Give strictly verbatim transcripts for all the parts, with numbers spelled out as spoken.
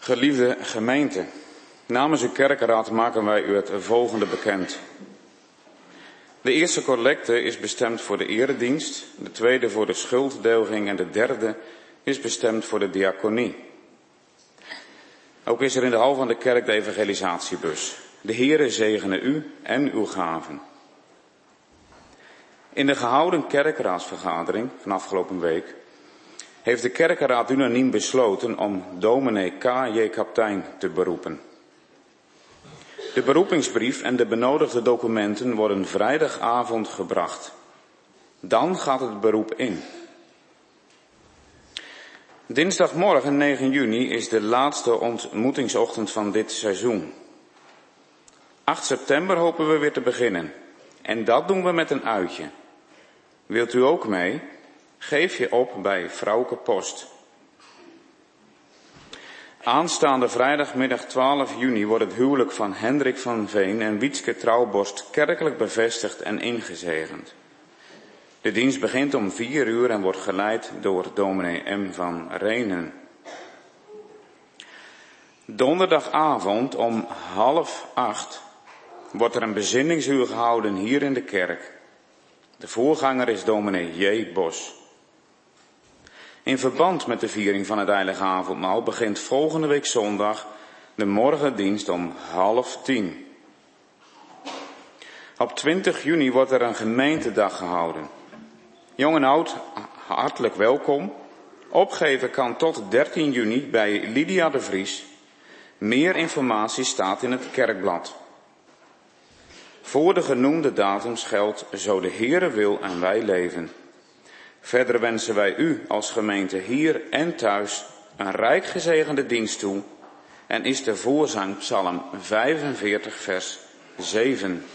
Geliefde gemeente, namens uw kerkenraad maken wij u het volgende bekend. De eerste collecte is bestemd voor de eredienst, de tweede voor de schulddelging en de derde is bestemd voor de diaconie. Ook is er in de hal van de kerk de evangelisatiebus. De Heere zegene u en uw gaven. In de gehouden kerkraadsvergadering van afgelopen week heeft de kerkenraad unaniem besloten om dominee K J Kaptein te beroepen. De beroepingsbrief en de benodigde documenten worden vrijdagavond gebracht. Dan gaat het beroep in. Dinsdagmorgen negen juni is de laatste ontmoetingsochtend van dit seizoen. acht september hopen we weer te beginnen. En dat doen we met een uitje. Wilt u ook mee? Geef je op bij Vrouwke Post. Aanstaande vrijdagmiddag twaalf juni wordt het huwelijk van Hendrik van Veen en Wietske Trouwborst kerkelijk bevestigd en ingezegend. De dienst begint om vier uur en wordt geleid door dominee M. van Renen. Donderdagavond om half acht wordt er een bezinningsuur gehouden hier in de kerk. De voorganger is dominee J. Bos. In verband met de viering van het heilige avondmaal begint volgende week zondag de morgendienst om half tien. Op twintig juni wordt er een gemeentedag gehouden. Jong en oud, hartelijk welkom. Opgeven kan tot dertien juni bij Lydia de Vries. Meer informatie staat in het kerkblad. Voor de genoemde datums geldt, zo de Heere wil en wij leven. Verder wensen wij u als gemeente hier en thuis een rijk gezegende dienst toe en is de voorzang Psalm vijfenveertig vers zeven.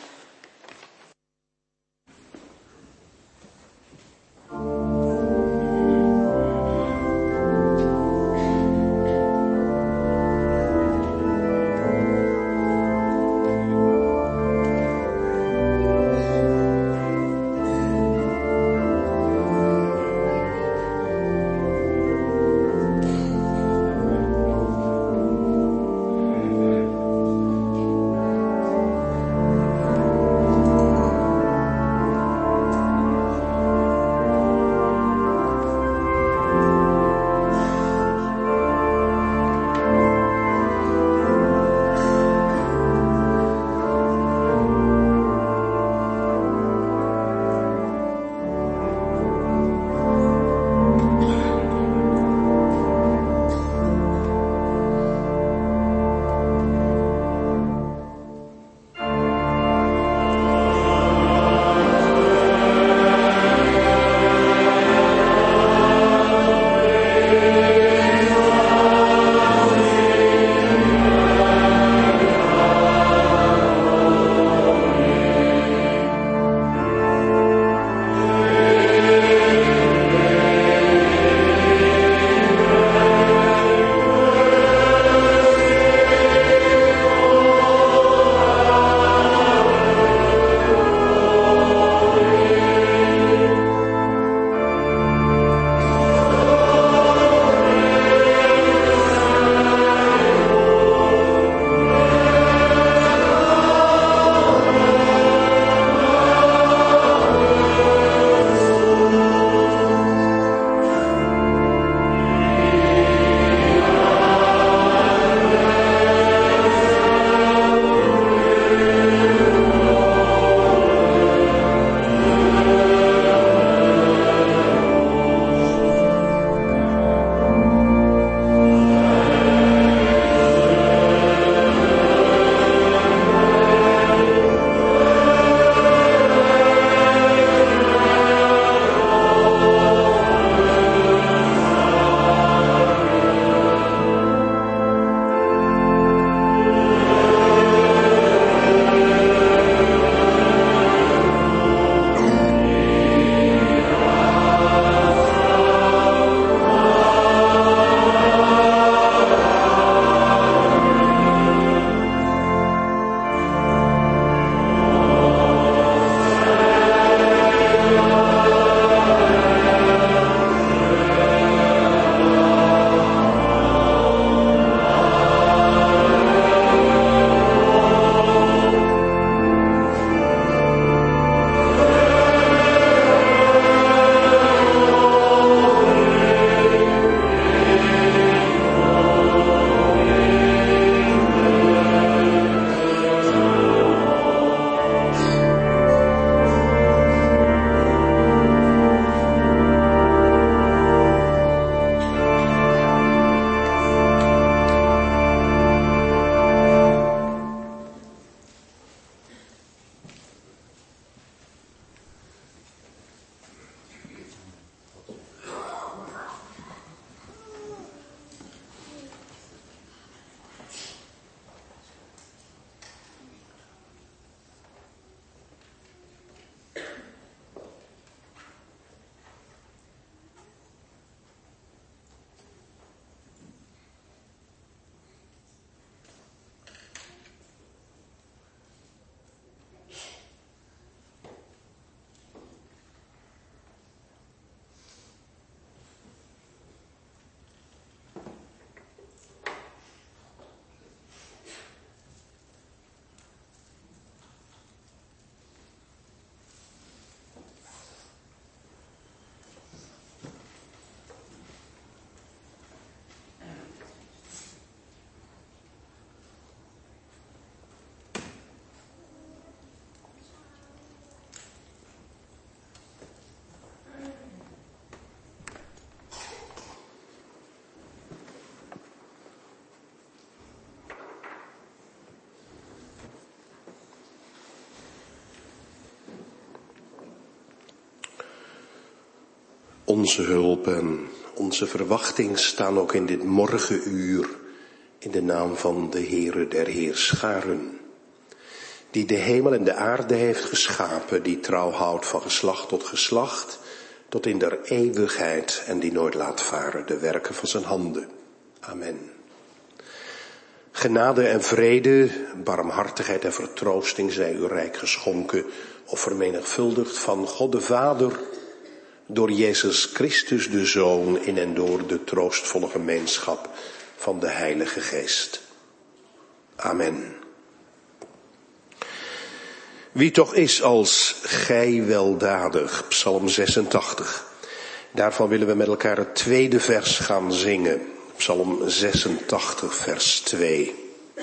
Onze hulp en onze verwachting staan ook in dit morgenuur in de naam van de Heere der Heerscharen, die de hemel en de aarde heeft geschapen, die trouw houdt van geslacht tot geslacht, tot in der eeuwigheid en die nooit laat varen de werken van zijn handen. Amen. Genade en vrede, barmhartigheid en vertroosting zij u rijk geschonken of vermenigvuldigd van God de Vader, door Jezus Christus de Zoon, in en door de troostvolle gemeenschap van de Heilige Geest. Amen. Wie toch is als gij weldadig, Psalm zesentachtig. Daarvan willen we met elkaar het tweede vers gaan zingen. Psalm zesentachtig, vers twee.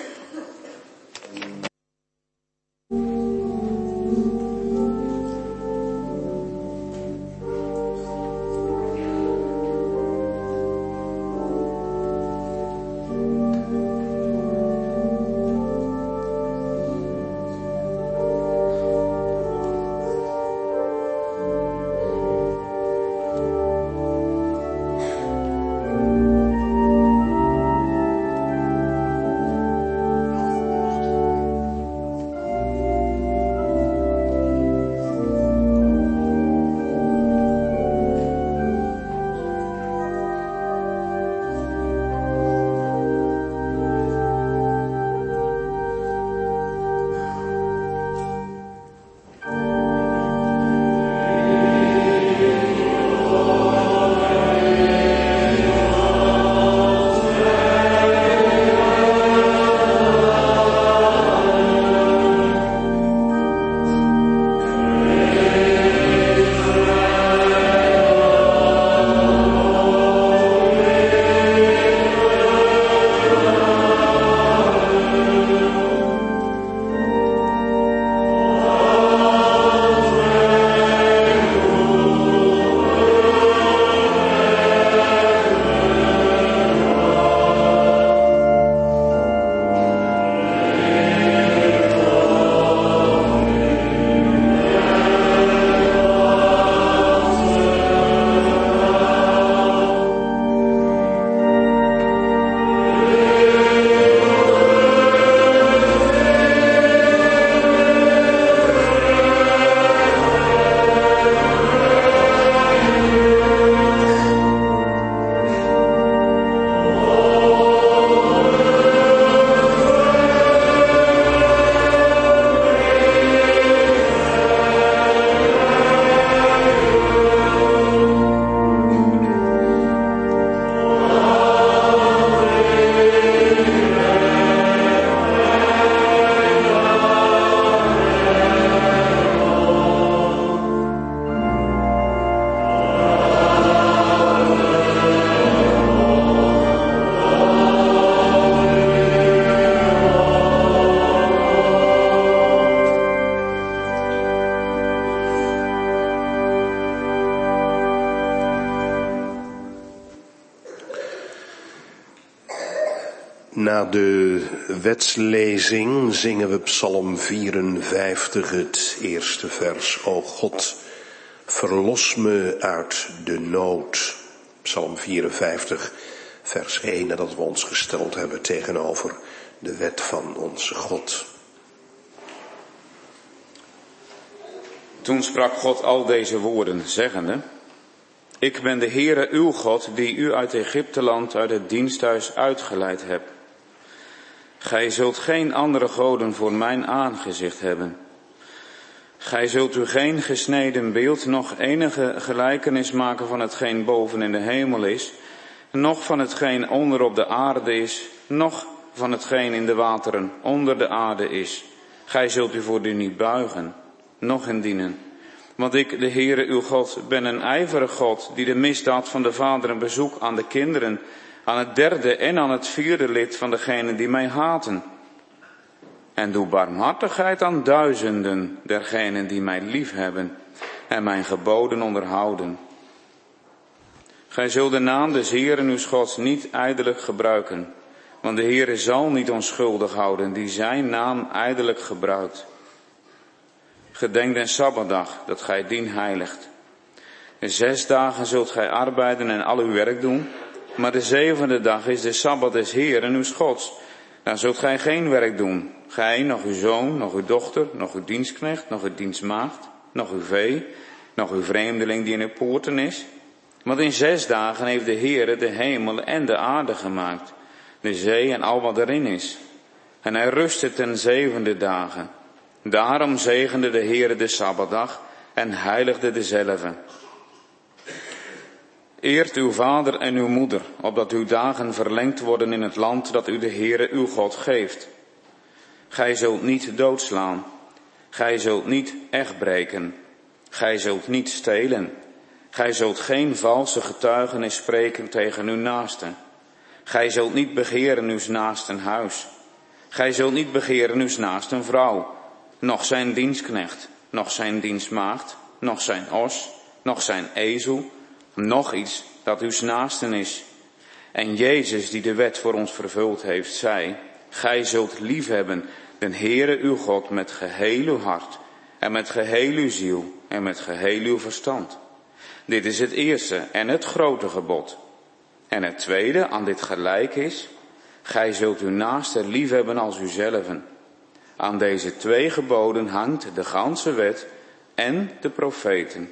Na de wetslezing zingen we Psalm vierenvijftig, het eerste vers. O God, verlos me uit de nood. Psalm vierenvijftig, vers één, nadat we ons gesteld hebben tegenover de wet van onze God. Toen sprak God al deze woorden, zeggende: Ik ben de Heere uw God, die u uit Egypteland, uit het diensthuis uitgeleid hebt. Gij zult geen andere goden voor mijn aangezicht hebben. Gij zult u geen gesneden beeld, noch enige gelijkenis maken van hetgeen boven in de hemel is, noch van hetgeen onder op de aarde is, noch van hetgeen in de wateren onder de aarde is. Gij zult u voor u niet buigen, noch in dienen. Want ik, de Heere uw God, ben een ijverig God, die de misdaad van de vaderen bezoek aan de kinderen, aan het derde en aan het vierde lid van degenen die mij haten. En doe barmhartigheid aan duizenden dergenen die mij liefhebben en mijn geboden onderhouden. Gij zult de naam des Heeren uw Gods niet ijdelijk gebruiken, want de Heere zal niet onschuldig houden die zijn naam ijdelijk gebruikt. Gedenk den Sabbatdag, dat gij dien heiligt. Zes dagen zult gij arbeiden en al uw werk doen, maar de zevende dag is de Sabbat des Heeren uws Gods. Dan zult gij geen werk doen, gij, nog uw zoon, nog uw dochter, nog uw dienstknecht, nog uw dienstmaagd, nog uw vee, nog uw vreemdeling die in uw poorten is. Want in zes dagen heeft de Heere de hemel en de aarde gemaakt, de zee en al wat erin is. En hij rustte ten zevende dagen. Daarom zegende de Heere de Sabbatdag en heiligde dezelve. Eert uw vader en uw moeder, opdat uw dagen verlengd worden in het land dat u de Heere uw God geeft. Gij zult niet doodslaan, gij zult niet echt breken, gij zult niet stelen, gij zult geen valse getuigenis spreken tegen uw naaste. Gij zult niet begeren uws naasten huis, gij zult niet begeren uws naasten vrouw, noch zijn dienstknecht, noch zijn dienstmaagd, noch zijn os, noch zijn ezel, nog iets dat uws naasten is. En Jezus, die de wet voor ons vervuld heeft, zei, gij zult liefhebben den Heere uw God met geheel uw hart, en met geheel uw ziel, en met geheel uw verstand. Dit is het eerste en het grote gebod. En het tweede aan dit gelijk is, gij zult uw naaste liefhebben als uzelven. Aan deze twee geboden hangt de ganse wet en de profeten.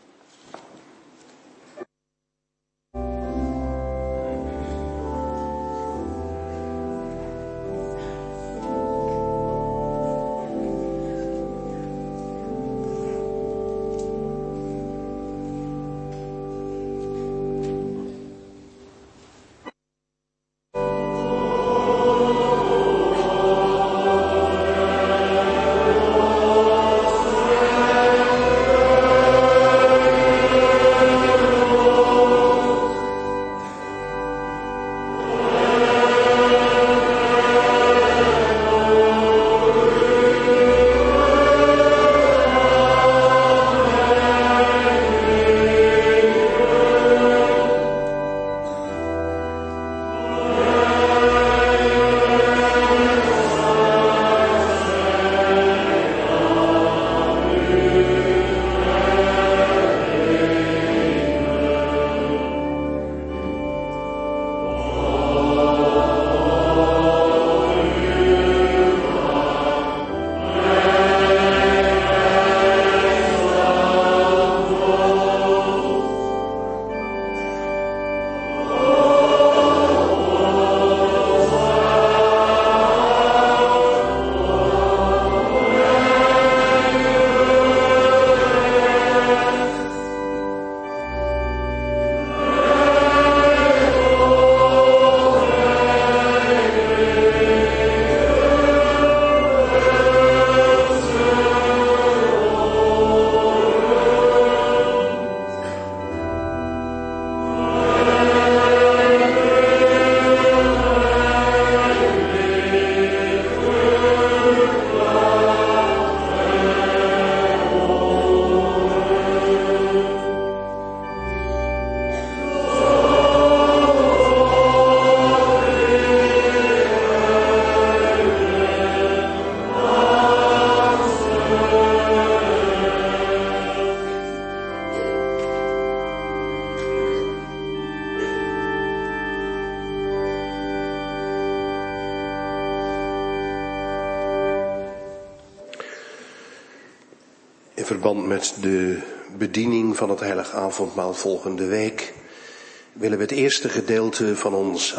In verband met de bediening van het heilig avondmaal volgende week willen we het eerste gedeelte van ons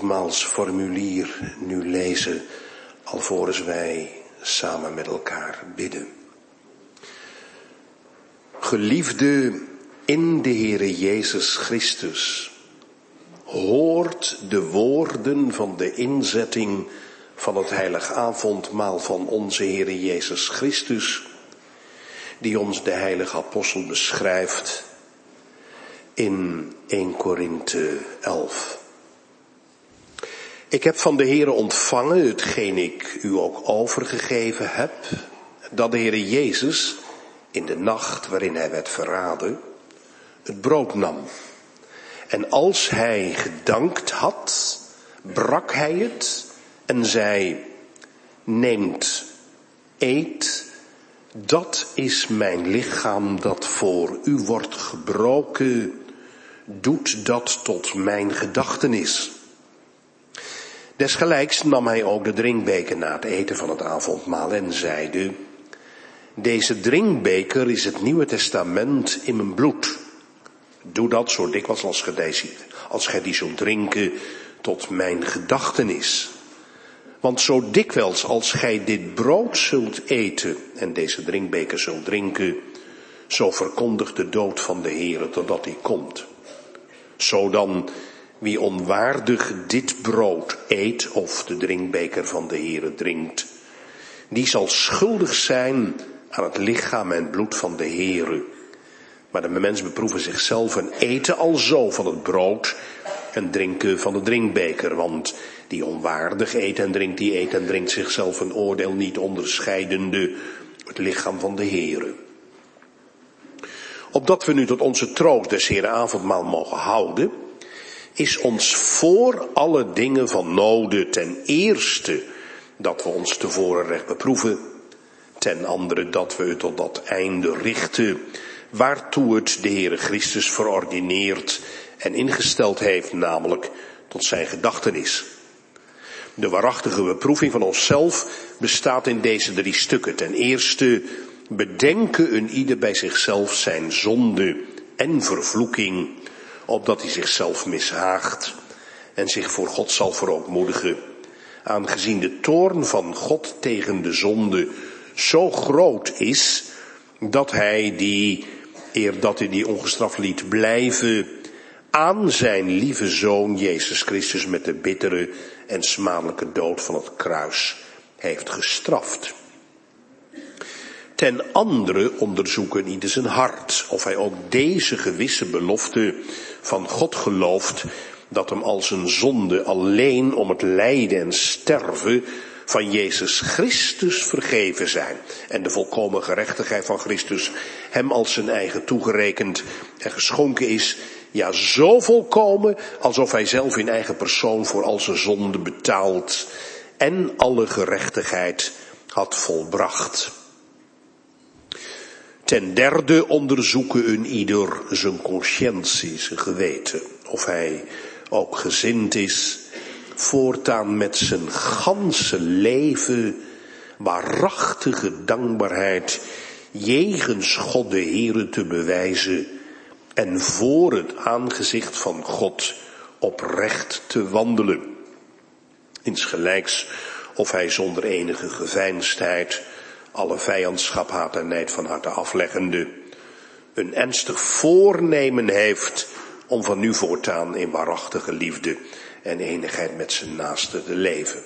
avondmaalsformulier nu lezen, alvorens wij samen met elkaar bidden. Geliefde in de Heere Jezus Christus, hoort de woorden van de inzetting van het heilig avondmaal van onze Heere Jezus Christus, die ons de heilige apostel beschrijft in eerste Korinthe elf. Ik heb van de Heere ontvangen, hetgeen ik u ook overgegeven heb, dat de Heere Jezus in de nacht waarin hij werd verraden, het brood nam. En als hij gedankt had, brak hij het en zei, neemt, eet, dat is mijn lichaam dat voor u wordt gebroken. Doet dat tot mijn gedachtenis. Desgelijks nam hij ook de drinkbeker na het eten van het avondmaal en zeide: deze drinkbeker is het Nieuwe Testament in mijn bloed. Doe dat zo dikwijls als gij deze, als gij die zult drinken tot mijn gedachtenis. Want zo dikwijls als gij dit brood zult eten en deze drinkbeker zult drinken, zo verkondigt de dood van de Heere totdat hij komt. Zo dan, wie onwaardig dit brood eet of de drinkbeker van de Heere drinkt, die zal schuldig zijn aan het lichaam en bloed van de Heere. Maar de mens beproeven zichzelf en eten alzo van het brood en drinken van de drinkbeker. Want die onwaardig eet en drinkt, die eet en drinkt zichzelf een oordeel niet onderscheidende het lichaam van de Heere. Opdat we nu tot onze troost des Heeren avondmaal mogen houden, is ons voor alle dingen van noden ten eerste dat we ons tevoren recht beproeven, ten andere dat we het tot dat einde richten waartoe het de Heere Christus verordineerd en ingesteld heeft, namelijk tot zijn gedachtenis. De waarachtige beproeving van onszelf bestaat in deze drie stukken. Ten eerste bedenken een ieder bij zichzelf zijn zonde en vervloeking, opdat hij zichzelf mishaagt en zich voor God zal verootmoedigen, aangezien de toorn van God tegen de zonde zo groot is, dat hij die, eer dat hij die ongestraft liet blijven, aan zijn lieve Zoon Jezus Christus met de bittere en smadelijke dood van het kruis heeft gestraft. Ten andere onderzoeken ieder zijn hart, of hij ook deze gewisse belofte van God gelooft, dat hem als een zonde alleen om het lijden en sterven van Jezus Christus vergeven zijn en de volkomen gerechtigheid van Christus hem als zijn eigen toegerekend en geschonken is, ja zo volkomen alsof hij zelf in eigen persoon voor al zijn zonde betaald en alle gerechtigheid had volbracht. Ten derde onderzoeken een ieder zijn consciëntie, zijn geweten, of hij ook gezind is voortaan met zijn ganse leven waarachtige dankbaarheid jegens God de Heere te bewijzen en voor het aangezicht van God oprecht te wandelen. Insgelijks of hij zonder enige geveinsdheid, alle vijandschap, haat en nijd van harte afleggende, een ernstig voornemen heeft om van nu voortaan in waarachtige liefde en enigheid met zijn naaste te leven.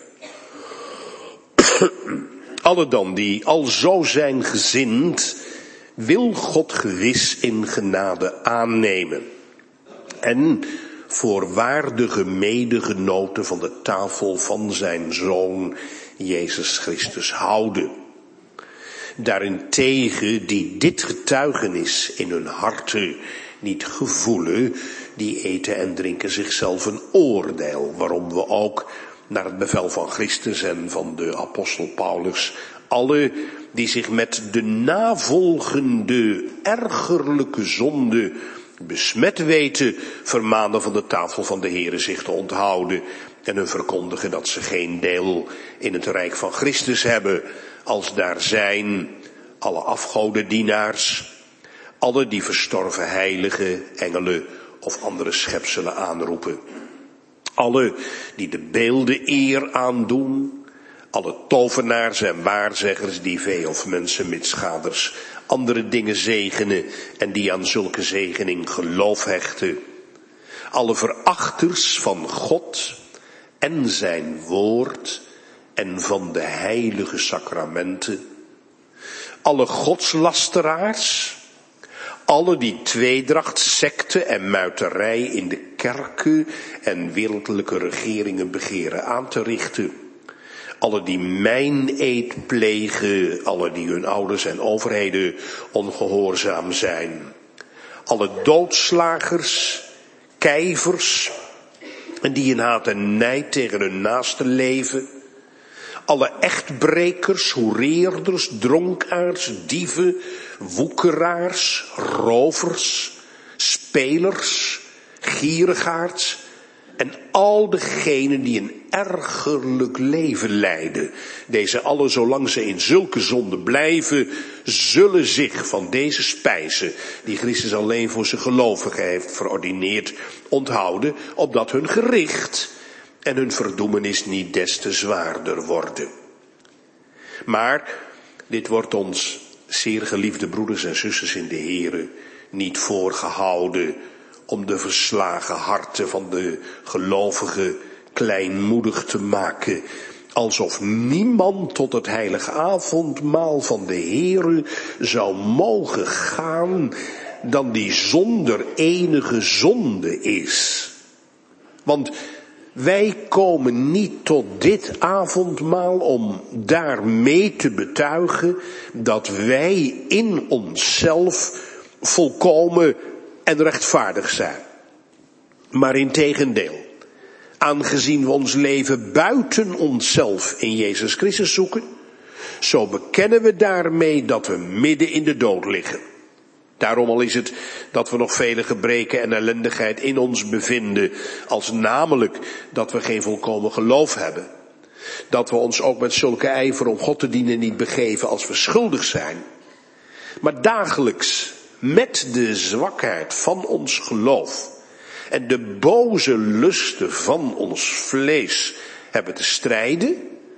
Alle dan die al zo zijn gezind, wil God gewis in genade aannemen en voor waardige medegenoten van de tafel van zijn Zoon Jezus Christus houden. Daarentegen die dit getuigenis in hun harten niet gevoelen, die eten en drinken zichzelf een oordeel, waarom we ook naar het bevel van Christus en van de apostel Paulus alle die zich met de navolgende ergerlijke zonde besmet weten, vermanen van de tafel van de Heere zich te onthouden en hun verkondigen dat ze geen deel in het rijk van Christus hebben, als daar zijn alle afgodendienaars, alle die verstorven heiligen, engelen of andere schepselen aanroepen, alle die de beelden eer aandoen, alle tovenaars en waarzeggers die vee of mensen misschaders andere dingen zegenen en die aan zulke zegening geloof hechten, alle verachters van God en zijn woord en van de heilige sacramenten, alle godslasteraars, alle die tweedracht, sekte en muiterij in de kerken en wereldlijke regeringen begeren aan te richten, alle die meineed plegen, alle die hun ouders en overheden ongehoorzaam zijn, alle doodslagers, kijvers en die in haat en nijd tegen hun naaste leven, alle echtbrekers, hoereerders, dronkaards, dieven, woekeraars, rovers, spelers, gierigaards en al degenen die een ergerlijk leven leiden. Deze allen, zolang ze in zulke zonde blijven, zullen zich van deze spijzen, die Christus alleen voor zijn gelovigen heeft verordineerd, onthouden, opdat hun gericht en hun verdoemenis niet des te zwaarder worden. Maar dit wordt ons, zeer geliefde broeders en zusters in de Here, niet voorgehouden om de verslagen harten van de gelovigen kleinmoedig te maken, alsof niemand tot het heilige avondmaal van de Here zou mogen gaan dan die zonder enige zonde is. Want wij komen niet tot dit avondmaal om daarmee te betuigen dat wij in onszelf volkomen en rechtvaardig zijn. Maar integendeel, aangezien we ons leven buiten onszelf in Jezus Christus zoeken, zo bekennen we daarmee dat we midden in de dood liggen. Daarom al is het dat we nog vele gebreken en ellendigheid in ons bevinden, als namelijk dat we geen volkomen geloof hebben. Dat we ons ook met zulke ijver om God te dienen niet begeven als we schuldig zijn. Maar dagelijks met de zwakheid van ons geloof en de boze lusten van ons vlees hebben te strijden,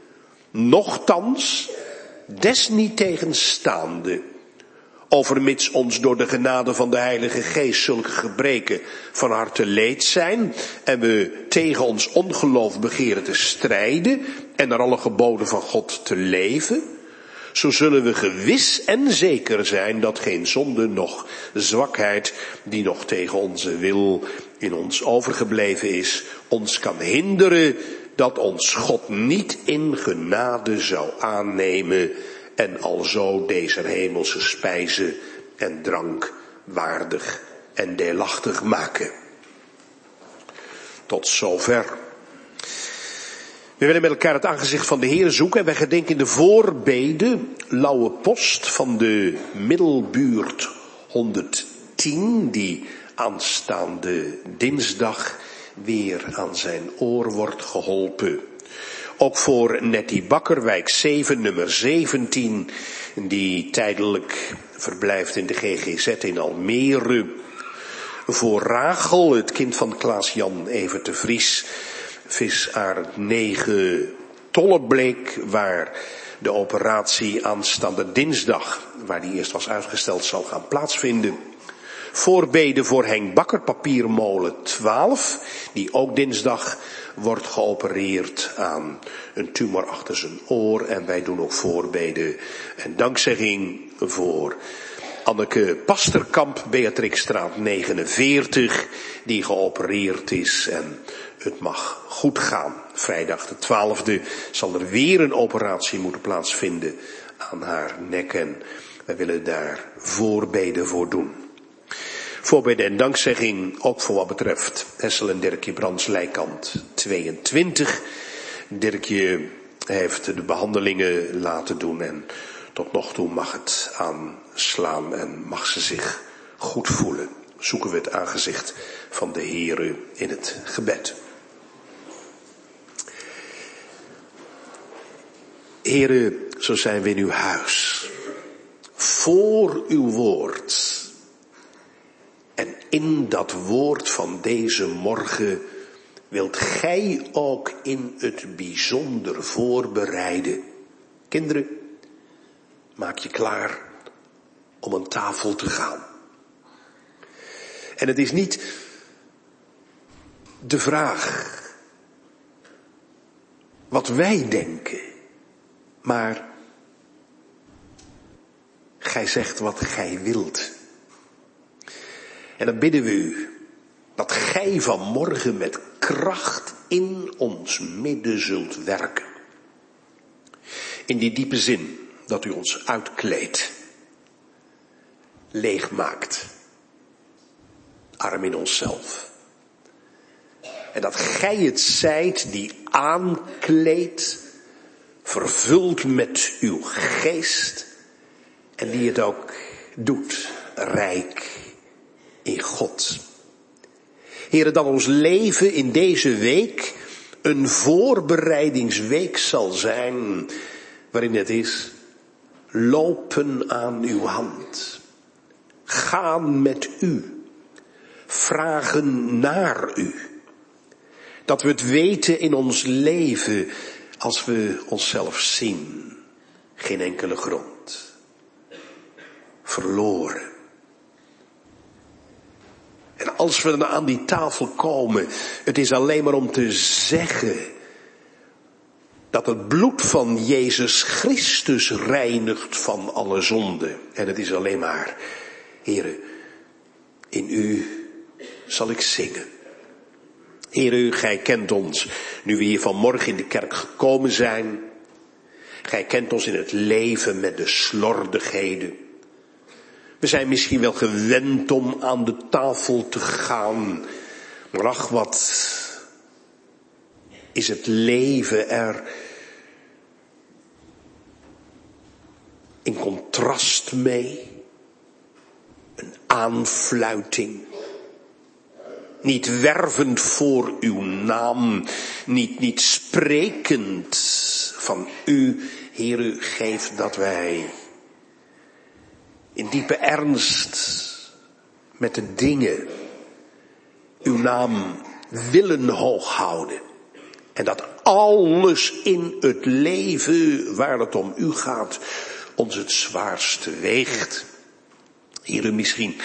nochtans, desniettegenstaande, overmits ons door de genade van de Heilige Geest zulke gebreken van harte leed zijn en we tegen ons ongeloof begeren te strijden en naar alle geboden van God te leven, zo zullen we gewis en zeker zijn dat geen zonde noch zwakheid die nog tegen onze wil in ons overgebleven is, ons kan hinderen dat ons God niet in genade zou aannemen en alzo deze hemelse spijze en drank waardig en deelachtig maken. Tot zover. We willen met elkaar het aangezicht van de Heer zoeken en wij gedenken in de voorbede, lauwe post van de Middelbuurt honderdtien, die aanstaande dinsdag weer aan zijn oor wordt geholpen. Ook voor Nettie Bakker, wijk zeven, nummer zeventien, die tijdelijk verblijft in de G G Z in Almere. Voor Rachel, het kind van Klaas-Jan Evert de Vries, Visaard negen Tollebleek, waar de operatie aanstaande dinsdag, waar die eerst was uitgesteld, zal gaan plaatsvinden. Voorbeden voor Henk Bakker, papiermolen twaalf, die ook dinsdag wordt geopereerd aan een tumor achter zijn oor. En wij doen ook voorbeden en dankzegging voor Anneke Pasterkamp, Beatrixstraat negenenveertig, die geopereerd is en het mag goed gaan. Vrijdag de twaalfde zal er weer een operatie moeten plaatsvinden aan haar nek en wij willen daar voorbeden voor doen. Voorbeden en dankzegging ook voor wat betreft Hessel en Dirkje Brands Lijkant tweeëntwintig. Dirkje heeft de behandelingen laten doen en tot nog toe mag het aanslaan en mag ze zich goed voelen. Zoeken we het aangezicht van de Heere in het gebed. Heere, zo zijn we in uw huis, voor uw woord. En in dat woord van deze morgen wilt gij ook in het bijzonder voorbereiden. Kinderen, maak je klaar om aan tafel te gaan. En het is niet de vraag wat wij denken, maar gij zegt wat gij wilt. En dan bidden we u dat gij vanmorgen met kracht in ons midden zult werken. In die diepe zin dat u ons uitkleedt, leeg maakt, arm in onszelf. En dat gij het zijt die aankleedt vervuld met uw geest en die het ook doet, rijk in God. Heere, dat ons leven in deze week een voorbereidingsweek zal zijn, waarin het is lopen aan uw hand, gaan met u, vragen naar u. Dat we het weten in ons leven als we onszelf zien, geen enkele grond, verloren. En als we dan aan die tafel komen, het is alleen maar om te zeggen dat het bloed van Jezus Christus reinigt van alle zonde. En het is alleen maar, Heere, in u zal ik zingen. Heere, gij kent ons, nu we hier vanmorgen in de kerk gekomen zijn. Gij kent ons in het leven met de slordigheden. We zijn misschien wel gewend om aan de tafel te gaan. Maar ach, wat is het leven er in contrast mee. Een aanfluiting. Niet wervend voor uw naam. Niet, niet sprekend van u. Heere, geef dat wij in diepe ernst met de dingen uw naam willen hoog houden. En dat alles in het leven waar het om u gaat ons het zwaarste weegt. Heere, misschien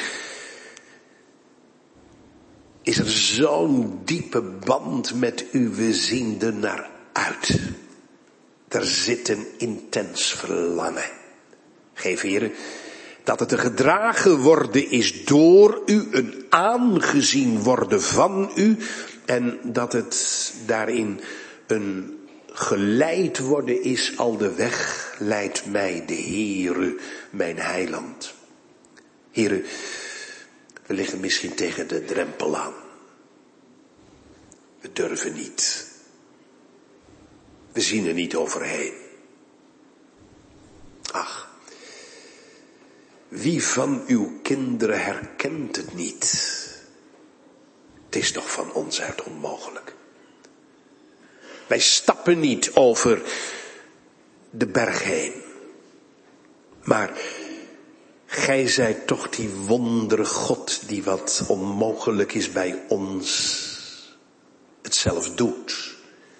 is er zo'n diepe band met u, we zien er naar uit. Er zit een intens verlangen. Geef, Heere, dat het een gedragen worden is door u, een aangezien worden van u, en dat het daarin een geleid worden is, al de weg leidt mij de Heere, mijn heiland. Heere, we liggen misschien tegen de drempel aan. We durven niet. We zien er niet overheen. Ach. Wie van uw kinderen herkent het niet? Het is toch van ons uit onmogelijk. Wij stappen niet over de berg heen. Maar gij zijt toch die wondere God die wat onmogelijk is bij ons het zelf doet.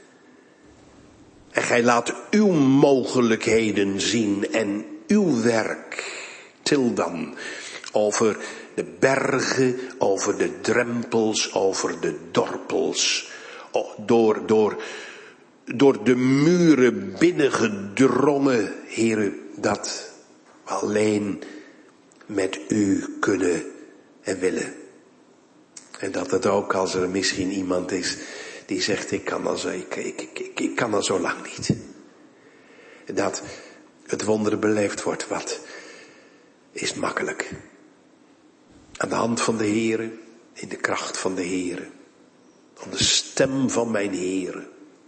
En gij laat uw mogelijkheden zien en uw werk. Til dan over de bergen, over de drempels, over de dorpels, door, door, door de muren binnengedrongen, Heere, dat we alleen met u kunnen en willen. En dat het ook, als er misschien iemand is die zegt, ik kan al zo, ik, ik, ik, ik, ik kan al zo lang niet. Dat het wonder beleefd wordt, wat is makkelijk. Aan de hand van de Heere, in de kracht van de Heere, aan de stem van mijn Heere.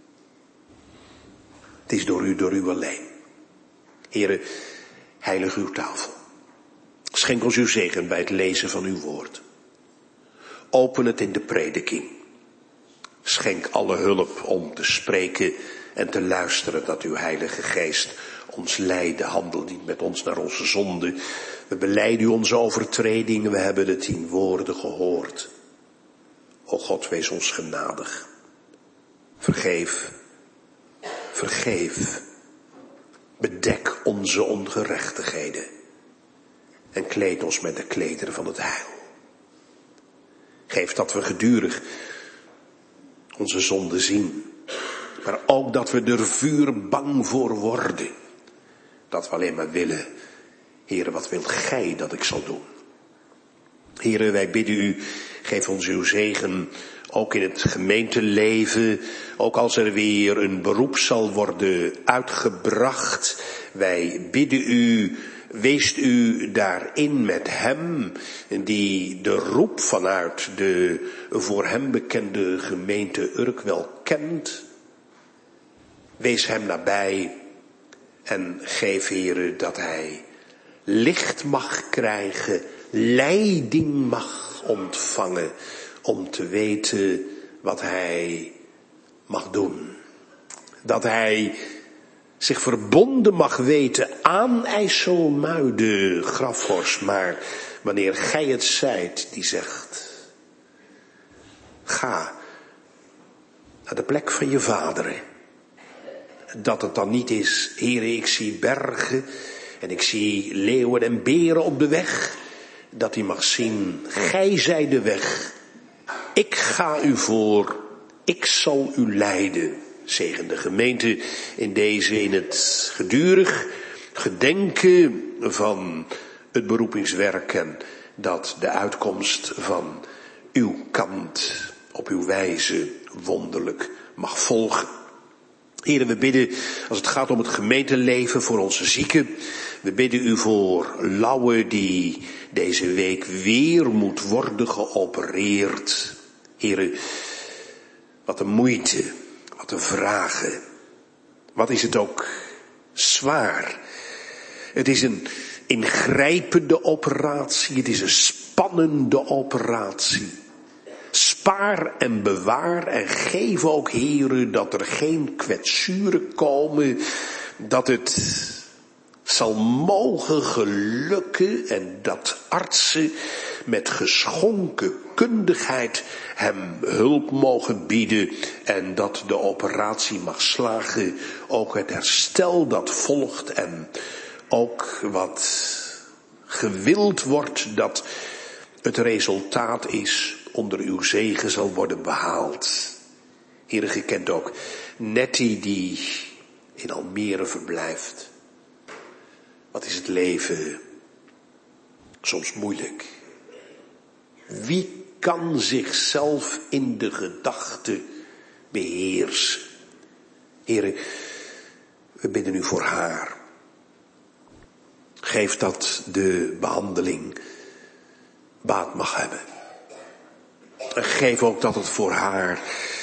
Het is door u, door u alleen. Heere, heilig uw tafel. Schenk ons uw zegen bij het lezen van uw woord. Open het in de prediking. Schenk alle hulp om te spreken en te luisteren, dat uw heilige geest ons leidde. Handel niet met ons naar onze zonde. We belijden u onze overtredingen. We hebben de tien woorden gehoord. O God, wees ons genadig. Vergeef. Vergeef. Bedek onze ongerechtigheden. En kleed ons met de klederen van het heil. Geef dat we gedurig onze zonde zien. Maar ook dat we er vuur bang voor worden. Dat we alleen maar willen. Heere, wat wilt gij dat ik zal doen? Heere, wij bidden u, geef ons uw zegen, ook in het gemeenteleven, ook als er weer een beroep zal worden uitgebracht. Wij bidden u, weest u daarin met hem, die de roep vanuit de voor hem bekende gemeente Urk wel kent. Wees hem nabij. En geef, Heere, dat hij licht mag krijgen, leiding mag ontvangen om te weten wat hij mag doen. Dat hij zich verbonden mag weten aan IJsselmuiden, Grafhorst. Maar wanneer gij het zijt die zegt, ga naar de plek van je vaderen. Dat het dan niet is, Heere, ik zie bergen en ik zie leeuwen en beren op de weg. Dat hij mag zien, gij zij de weg. Ik ga u voor, ik zal u leiden. Zegen de gemeente in deze, in het gedurig gedenken van het beroepingswerk. En dat de uitkomst van uw kant op uw wijze wonderlijk mag volgen. Heren, we bidden als het gaat om het gemeenteleven voor onze zieken. We bidden u voor Lauwe die deze week weer moet worden geopereerd. Heren, wat een moeite, wat een vragen. Wat is het ook zwaar. Het is een ingrijpende operatie, het is een spannende operatie. Spaar en bewaar en geef ook, Heere, dat er geen kwetsuren komen, dat het zal mogen gelukken en dat artsen met geschonken kundigheid hem hulp mogen bieden en dat de operatie mag slagen, ook het herstel dat volgt en ook wat gewild wordt dat het resultaat is onder uw zegen zal worden behaald. Heere, ge kent ook Nettie die in Almere verblijft. Wat is het leven soms moeilijk. Wie kan zichzelf in de gedachte beheersen? Heere, we bidden u voor haar. Geef dat de behandeling baat mag hebben. En geef ook dat het voor haar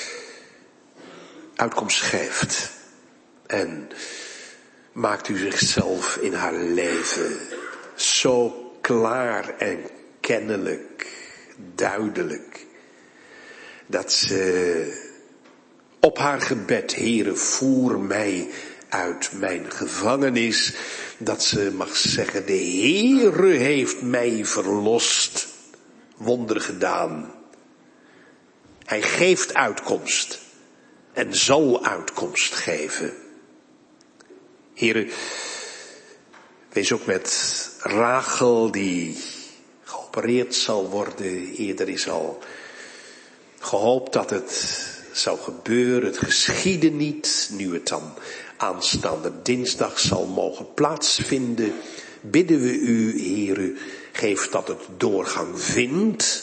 uitkomst geeft. En maakt u zichzelf in haar leven zo klaar en kennelijk, duidelijk, dat ze op haar gebed, Heere, voer mij uit mijn gevangenis, dat ze mag zeggen, de Heere heeft mij verlost, wonder gedaan. Hij geeft uitkomst en zal uitkomst geven. Heere, wees ook met Rachel die geopereerd zal worden. Eerder is al gehoopt dat het zou gebeuren. Het geschiedde niet. Nu het dan aanstaande dinsdag zal mogen plaatsvinden, bidden we u, Heere, geef dat het doorgang vindt.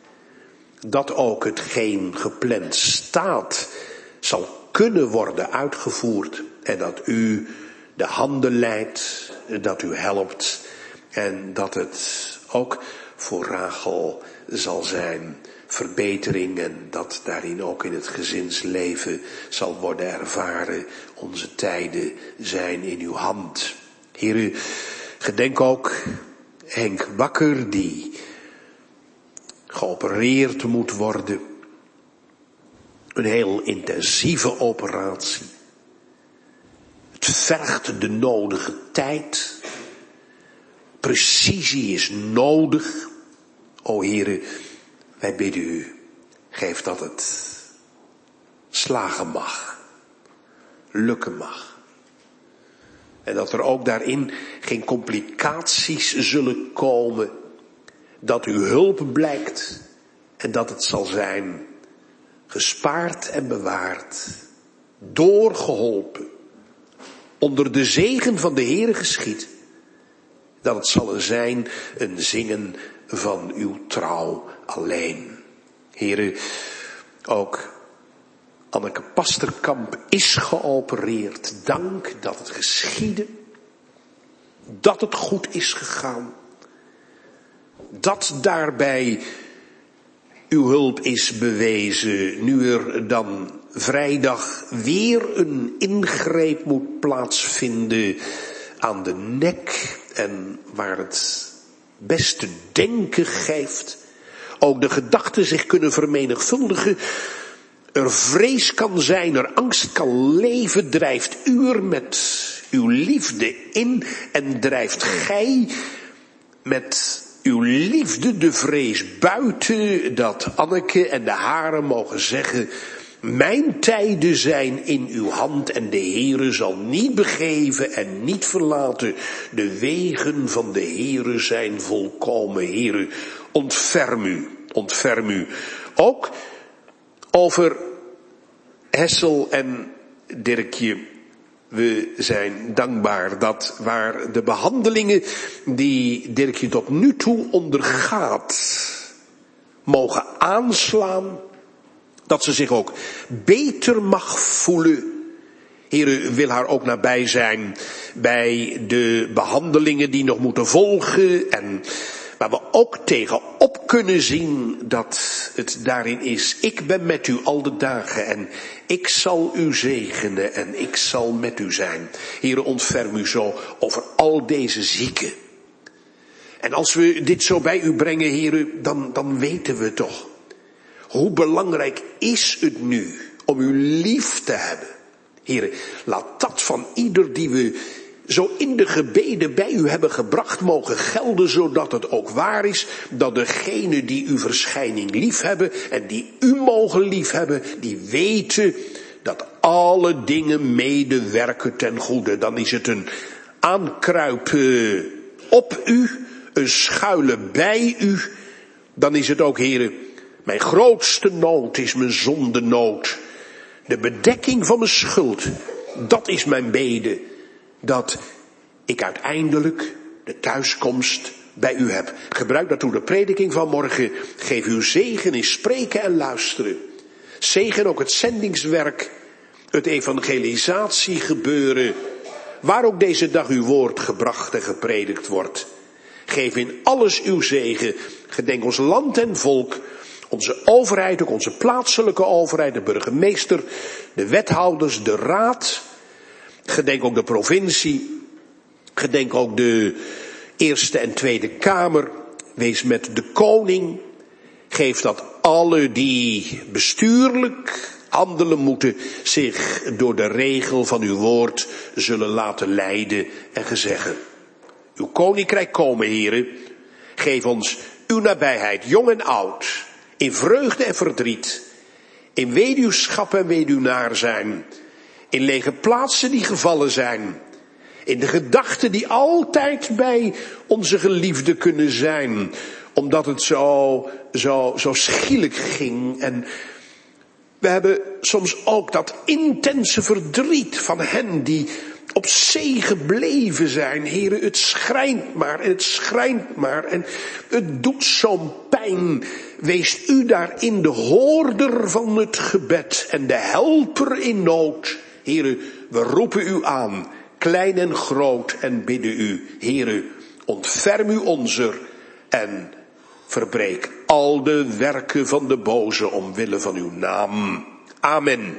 Dat ook hetgeen gepland staat zal kunnen worden uitgevoerd. En dat u de handen leidt, dat u helpt. En dat het ook voor Rachel zal zijn verbetering. En dat daarin ook in het gezinsleven zal worden ervaren. Onze tijden zijn in uw hand. Heere, gedenk ook Henk Bakker die geopereerd moet worden. Een heel intensieve operatie. Het vergt de nodige tijd. Precisie is nodig. O Heere, wij bidden u, geef dat het slagen mag. Lukken mag. En dat er ook daarin geen complicaties zullen komen. Dat uw hulp blijkt en dat het zal zijn gespaard en bewaard, doorgeholpen, onder de zegen van de Heere geschied, dat het zal zijn een zingen van uw trouw alleen. Heere, ook Anneke Pasterkamp is geopereerd. Dank dat het geschiedde, dat het goed is gegaan, dat daarbij uw hulp is bewezen, nu er dan vrijdag weer een ingreep moet plaatsvinden aan de nek en waar het best te denken geeft. Ook de gedachten zich kunnen vermenigvuldigen. Er vrees kan zijn, er angst kan leven, drijft u er met uw liefde in en drijft gij met uw liefde de vrees buiten, dat Anneke en de haren mogen zeggen, mijn tijden zijn in uw hand en de Heere zal niet begeven en niet verlaten. De wegen van de Heere zijn volkomen. Heere, ontferm u, ontferm u. Ook over Hessel en Dirkje. We zijn dankbaar dat waar de behandelingen die Dirkje tot nu toe ondergaat mogen aanslaan, dat ze zich ook beter mag voelen. Heere, wil haar ook nabij zijn bij de behandelingen die nog moeten volgen en waar we ook tegenop kunnen zien dat het daarin is. Ik ben met u al de dagen en ik zal u zegenen en ik zal met u zijn. Heere, ontferm u zo over al deze zieken. En als we dit zo bij u brengen, Heere, dan, dan weten we toch. Hoe belangrijk is het nu om u lief te hebben? Heere, laat dat van ieder die we zo in de gebeden bij u hebben gebracht mogen gelden, zodat het ook waar is dat degenen die uw verschijning lief hebben en die u mogen lief hebben, die weten dat alle dingen medewerken ten goede. Dan is het een aankruipen op u, een schuilen bij u. Dan is het ook, Heere, mijn grootste nood is mijn zondenood. De bedekking van mijn schuld, dat is mijn bede. Dat ik uiteindelijk de thuiskomst bij u heb. Gebruik daartoe de prediking van morgen. Geef uw zegen in spreken en luisteren. Zegen ook het zendingswerk, het evangelisatiegebeuren, waar ook deze dag uw woord gebracht en gepredikt wordt. Geef in alles uw zegen. Gedenk ons land en volk, onze overheid, ook onze plaatselijke overheid, de burgemeester, de wethouders, de raad. Gedenk ook de provincie. Gedenk ook de Eerste en Tweede Kamer. Wees met de koning. Geef dat alle die bestuurlijk handelen moeten zich door de regel van uw woord zullen laten leiden en gezeggen. Uw koninkrijk komen, Heere. Geef ons uw nabijheid, jong en oud, in vreugde en verdriet, in weduwschap en weduwnaar zijn, in lege plaatsen die gevallen zijn, in de gedachten die altijd bij onze geliefden kunnen zijn, omdat het zo, zo, zo schielijk ging. En we hebben soms ook dat intense verdriet van hen die op zee gebleven zijn. Heere, het schrijnt maar en het schrijnt maar en het doet zo'n pijn. Wees u daarin de hoorder van het gebed en de helper in nood. Heere, we roepen u aan, klein en groot, en bidden u. Heere, ontferm u onzer en verbreek al de werken van de boze omwille van uw naam. Amen.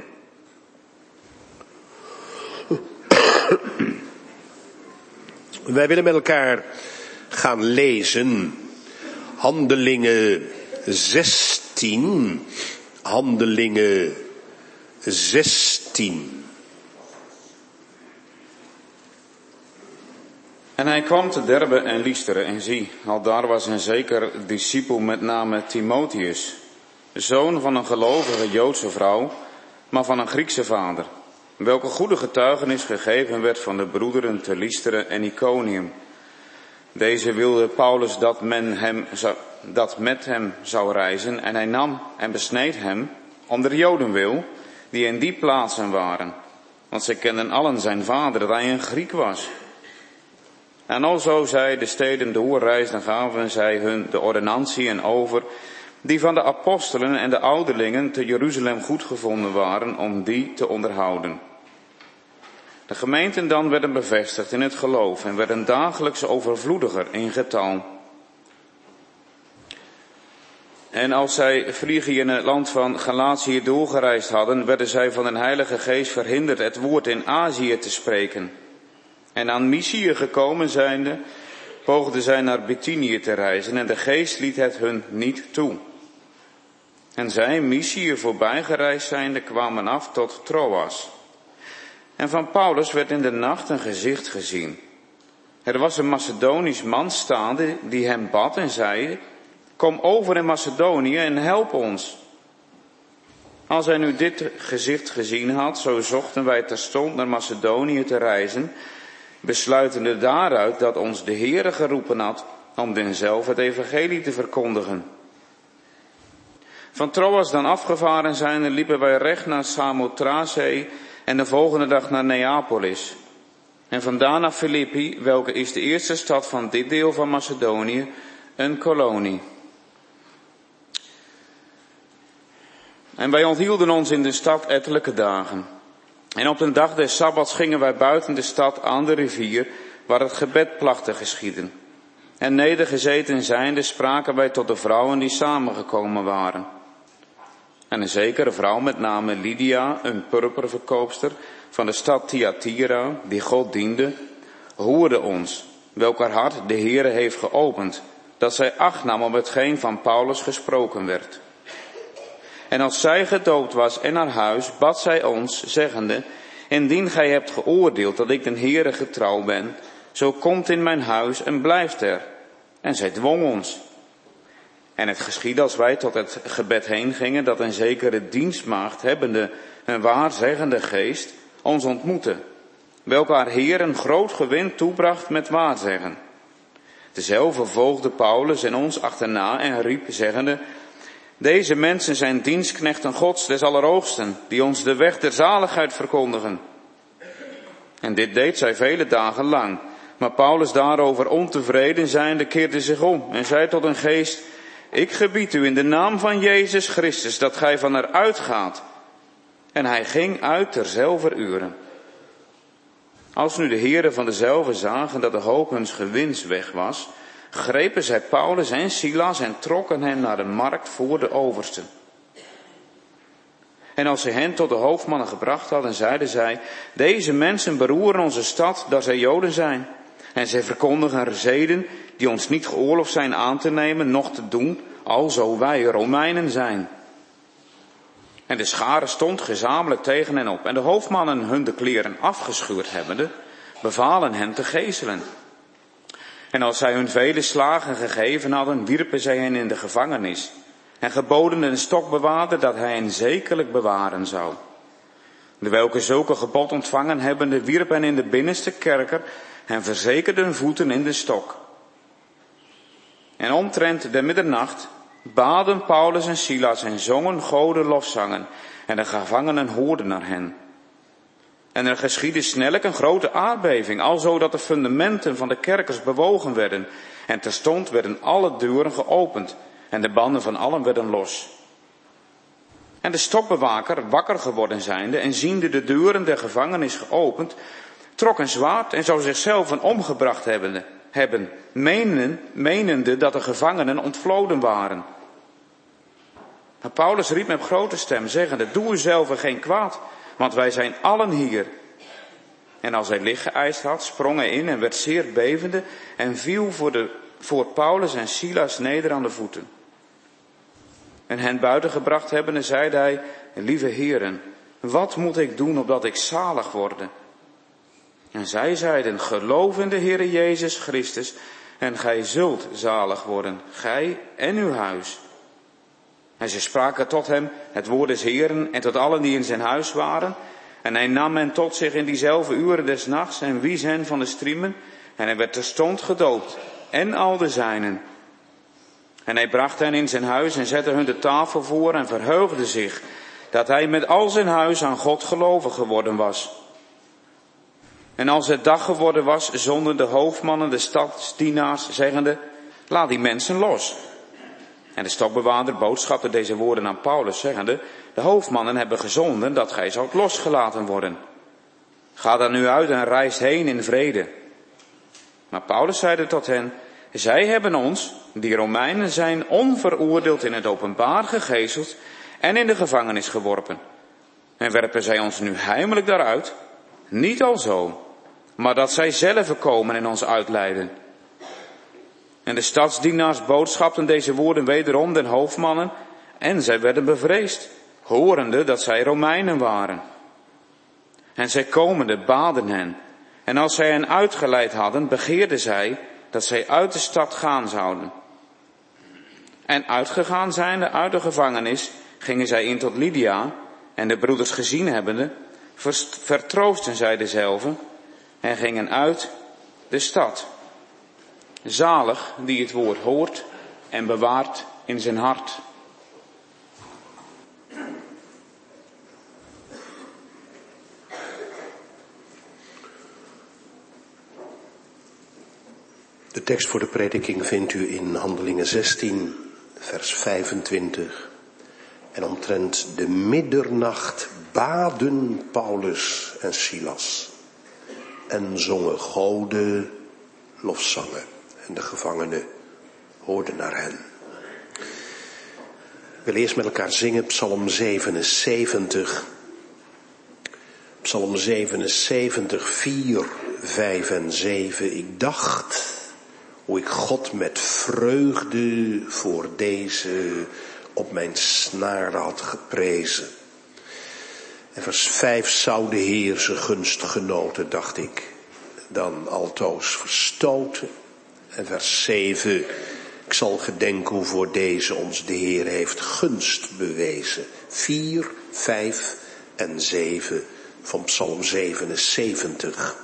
Wij willen met elkaar gaan lezen Handelingen zestien. Handelingen zestien. En hij kwam te Derbe en Lystra en zie, aldaar was een zeker discipel met name Timotheus, zoon van een gelovige Joodse vrouw, maar van een Griekse vader, welke goede getuigenis gegeven werd van de broederen te Lystra en Iconium. Deze wilde Paulus dat men hem zou, dat met hem zou reizen, en hij nam en besneed hem om de Joden wil, die in die plaatsen waren, want zij kenden allen zijn vader, dat hij een Griek was. En alzo zij de steden doorreisden, gaven zij hun de ordonnantiën over, die van de apostelen en de ouderlingen te Jeruzalem goedgevonden waren, om die te onderhouden. De gemeenten dan werden bevestigd in het geloof en werden dagelijks overvloediger in getal. En als zij Frigië in het land van Galatië doorgereisd hadden, werden zij van de Heilige Geest verhinderd het woord in Azië te spreken. En aan Mysië gekomen zijnde, poogden zij naar Bithynië te reizen en de Geest liet het hun niet toe. En zij, Mysië voorbij gereisd zijnde, kwamen af tot Troas. En van Paulus werd in de nacht een gezicht gezien. Er was een Macedonisch man staande die hem bad en zei: kom over in Macedonië en help ons. Als hij nu dit gezicht gezien had, zo zochten wij terstond naar Macedonië te reizen, besluitende daaruit dat ons de Heere geroepen had om denzelf het evangelie te verkondigen. Van Troas dan afgevaren zijnde liepen wij recht naar Samothrace en de volgende dag naar Neapolis. En vandaan naar Filippi, welke is de eerste stad van dit deel van Macedonië, een kolonie. En wij onthielden ons in de stad ettelijke dagen. En op de dag des Sabbats gingen wij buiten de stad aan de rivier, waar het gebed placht te geschieden. En nedergezeten zijnde spraken wij tot de vrouwen die samengekomen waren. En een zekere vrouw met name Lydia, een purperverkoopster van de stad Thyatira, die God diende, hoorde ons, welker hart de Heere heeft geopend, dat zij acht nam op hetgeen van Paulus gesproken werd. En als zij gedoopt was en naar huis, bad zij ons, zeggende: indien gij hebt geoordeeld dat ik den Heere getrouw ben, zo komt in mijn huis en blijft er. En zij dwong ons. En het geschiedde als wij tot het gebed heen gingen, dat een zekere dienstmaagd, hebbende een waarzeggende geest, ons ontmoette, welke haar Heer een groot gewin toebracht met waarzeggen. Dezelfde volgde Paulus en ons achterna en riep, zeggende: deze mensen zijn dienstknechten Gods des Allerhoogsten, die ons de weg der zaligheid verkondigen. En dit deed zij vele dagen lang. Maar Paulus daarover ontevreden zijnde keerde zich om en zei tot een geest: ik gebied u in de naam van Jezus Christus dat gij van haar uitgaat. En hij ging uit terzelfder uren. Als nu de heren van dezelfde zagen dat de hoop huns gewins weg was, grepen zij Paulus en Silas en trokken hen naar de markt voor de oversten. En als zij hen tot de hoofdmannen gebracht hadden, zeiden zij: deze mensen beroeren onze stad, dat zij Joden zijn. En zij verkondigen zeden die ons niet geoorloofd zijn aan te nemen, noch te doen, alzo wij Romeinen zijn. En de schare stond gezamenlijk tegen hen op. En de hoofdmannen, hun de kleren afgescheurd hebbende, bevalen hen te geeselen. En als zij hun vele slagen gegeven hadden, wierpen zij hen in de gevangenis. En geboden een stokbewaarder dat hij hen zekerlijk bewaren zou. De welke zulke gebod ontvangen hebbende, wierpen hen in de binnenste kerker en verzekerden hun voeten in de stok. En omtrent de middernacht baden Paulus en Silas en zongen Goden lofzangen. En de gevangenen hoorden naar hen. En er geschiedde snellijk een grote aardbeving, alzo dat de fundamenten van de kerkers bewogen werden. En terstond werden alle deuren geopend en de banden van allen werden los. En de stokbewaker, wakker geworden zijnde en ziende de deuren der gevangenis geopend, trok een zwaard en zou zichzelf omgebracht hebben, hebben menen, menende dat de gevangenen ontvloden waren. Maar Paulus riep met grote stem, zeggende: doe uzelf geen kwaad, want wij zijn allen hier. En als hij licht geëist had, sprong hij in en werd zeer bevende en viel voor, de, voor Paulus en Silas neder aan de voeten. En hen buiten gebracht hebbende, zeide hij: lieve heren, wat moet ik doen opdat ik zalig worde? En zij zeiden: geloof in de Heere Jezus Christus en gij zult zalig worden, gij en uw huis. En ze spraken tot hem het woord des Heeren en tot allen die in zijn huis waren. En hij nam hen tot zich in diezelfde uren des nachts en wies hen van de striemen. En hij werd terstond gedoopt en al de zijnen. En hij bracht hen in zijn huis en zette hun de tafel voor en verheugde zich dat hij met al zijn huis aan God gelovig geworden was. En als het dag geworden was, zonden de hoofdmannen de stadsdienaars, zeggende: laat die mensen los. En de stokbewaarder boodschapte deze woorden aan Paulus, zeggende: de hoofdmannen hebben gezonden dat gij zoudt losgelaten worden. Ga dan nu uit en reis heen in vrede. Maar Paulus zeide tot hen: Zij hebben ons, die Romeinen zijn, onveroordeeld in het openbaar gegezeld en in de gevangenis geworpen. En werpen zij ons nu heimelijk daaruit? Niet alzo, maar dat zij zelf komen en ons uitleiden. En de stadsdienaars boodschapten deze woorden wederom den hoofdmannen, en zij werden bevreesd, horende dat zij Romeinen waren. En zij komende baden hen, en als zij hen uitgeleid hadden, begeerden zij dat zij uit de stad gaan zouden. En uitgegaan zijnde uit de gevangenis, gingen zij in tot Lydia, en de broeders gezien hebbende, vertroostten zij dezelve, en gingen uit de stad. Zalig die het woord hoort en bewaart in zijn hart. De tekst voor de prediking vindt u in Handelingen zestien, vers vijfentwintig. En omtrent de middernacht baden Paulus en Silas en zongen goden lofzangen. En de gevangenen hoorden naar hen. We willen eerst met elkaar zingen Psalm zevenenzeventig. Psalm zevenenzeventig, vier, vijf en zeven. Ik dacht hoe ik God met vreugde voor deze op mijn snaren had geprezen. En vers vijf, zou de Heer zijn gunst genoten, dacht ik, dan altoos verstoten. En vers zeven, ik zal gedenken hoe voor deze ons de Heer heeft gunst bewezen. vier, vijf en zeven van Psalm zevenenzeventig.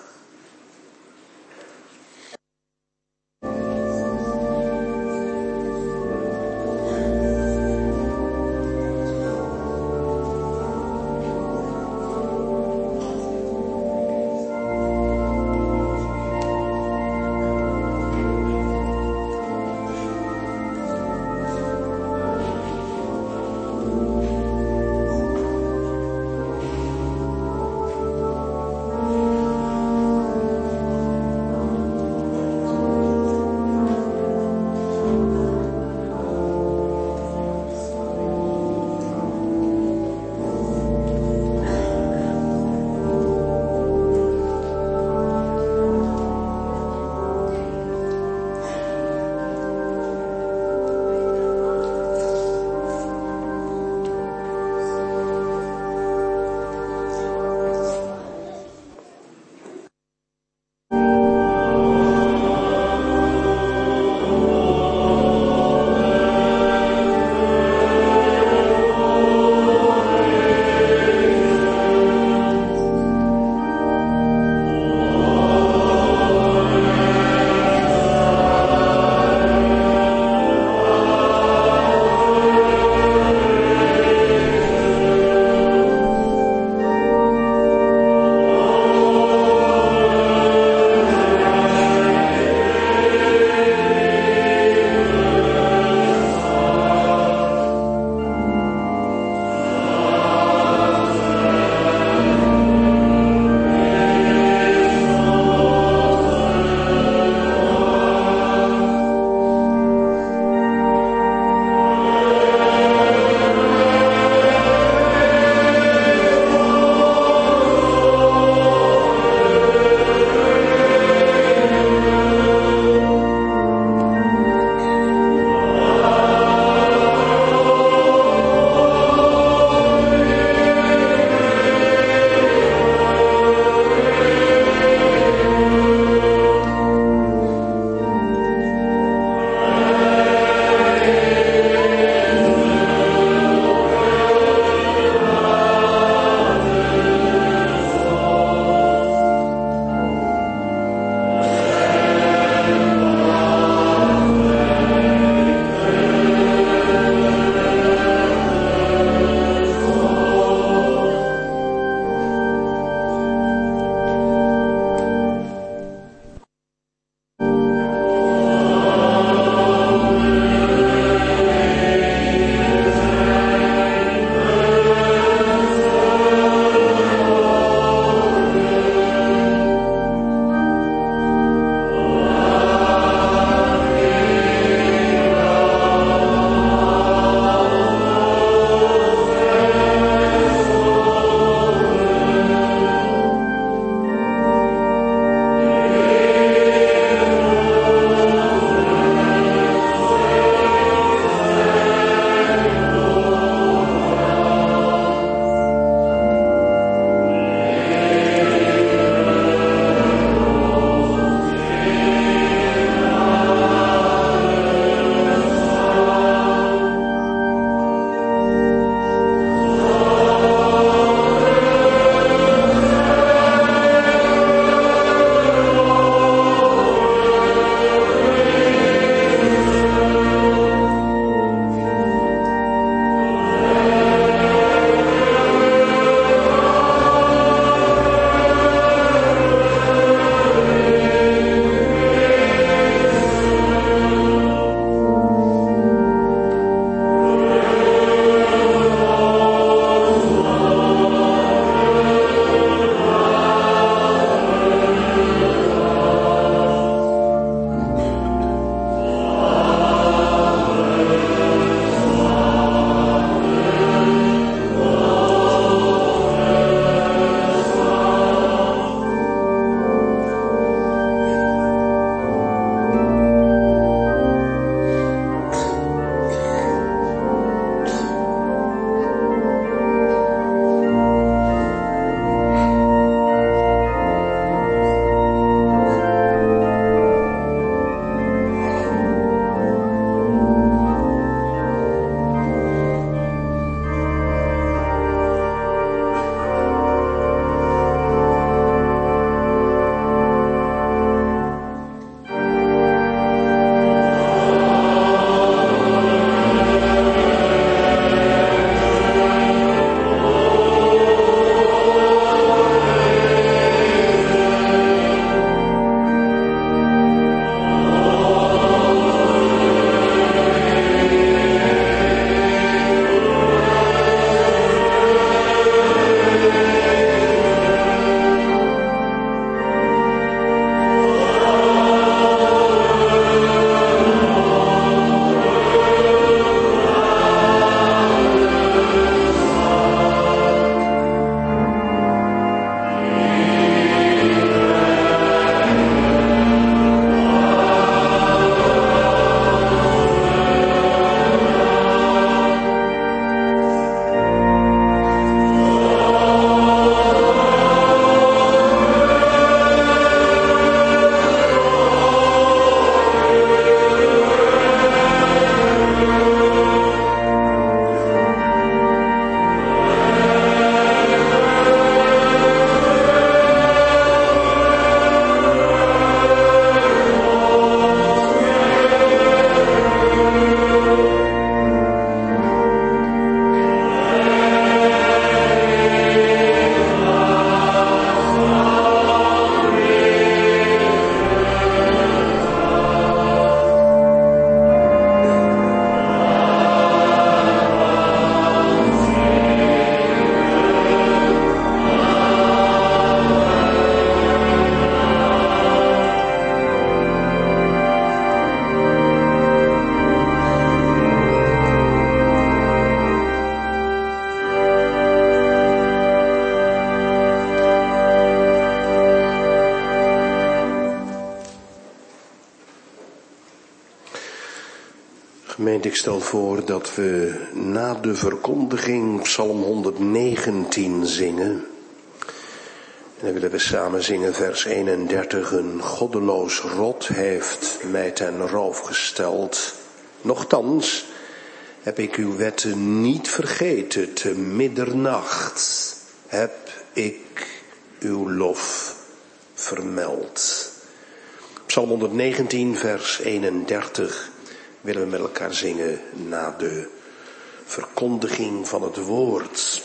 Gemeente, ik stel voor dat we na de verkondiging Psalm honderdnegentien zingen. En dan willen we samen zingen vers eenendertig. Een goddeloos rot heeft mij ten roof gesteld. Nochtans heb ik uw wetten niet vergeten. Te middernacht heb ik uw lof vermeld. Psalm honderdnegentien vers eenendertig willen we met elkaar zingen na de verkondiging van het woord.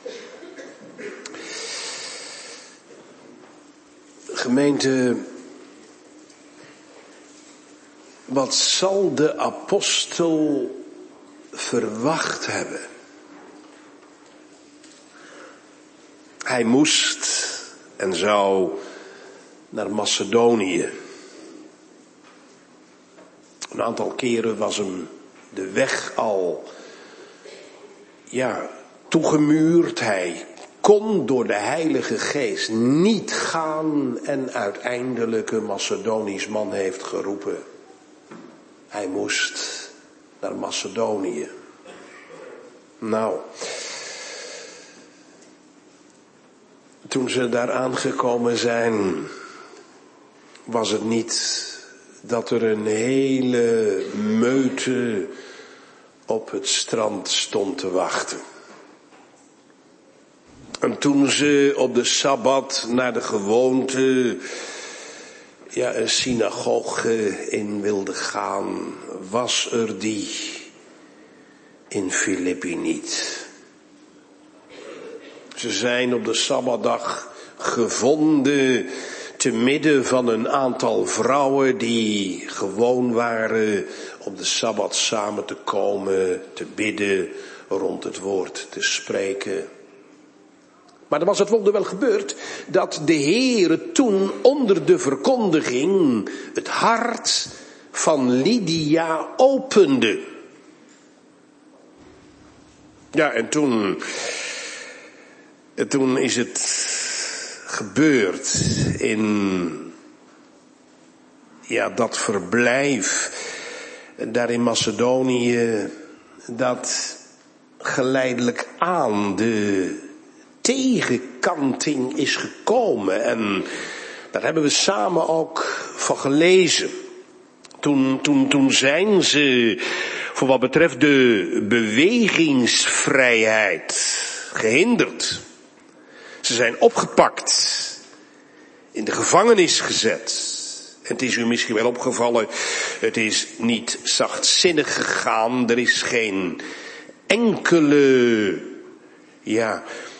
Gemeente, wat zal de apostel verwacht hebben? Hij moest en zou naar Macedonië. Een aantal keren was hem de weg al, ja, toegemuurd. Hij kon door de Heilige Geest niet gaan en uiteindelijk een Macedonisch man heeft geroepen. Hij moest naar Macedonië. Nou, toen ze daar aangekomen zijn, was het niet dat er een hele meute op het strand stond te wachten. En toen ze op de Sabbat naar de gewoonte, ja, een synagoge in wilden gaan, was er die in Filippi niet. Ze zijn op de Sabbatdag gevonden te midden van een aantal vrouwen die gewoon waren op de Sabbat samen te komen, te bidden, rond het woord te spreken. Maar dan was het wonder wel gebeurd dat de Heere toen onder de verkondiging het hart van Lydia opende. Ja, en toen, toen is het gebeurd in, ja, dat verblijf daar in Macedonië, dat geleidelijk aan de tegenkanting is gekomen. En daar hebben we samen ook van gelezen. Toen, toen, toen zijn ze, voor wat betreft de bewegingsvrijheid, gehinderd. Ze zijn opgepakt, in de gevangenis gezet. En het is u misschien wel opgevallen, het is niet zachtzinnig gegaan. Er is geen enkele, ja,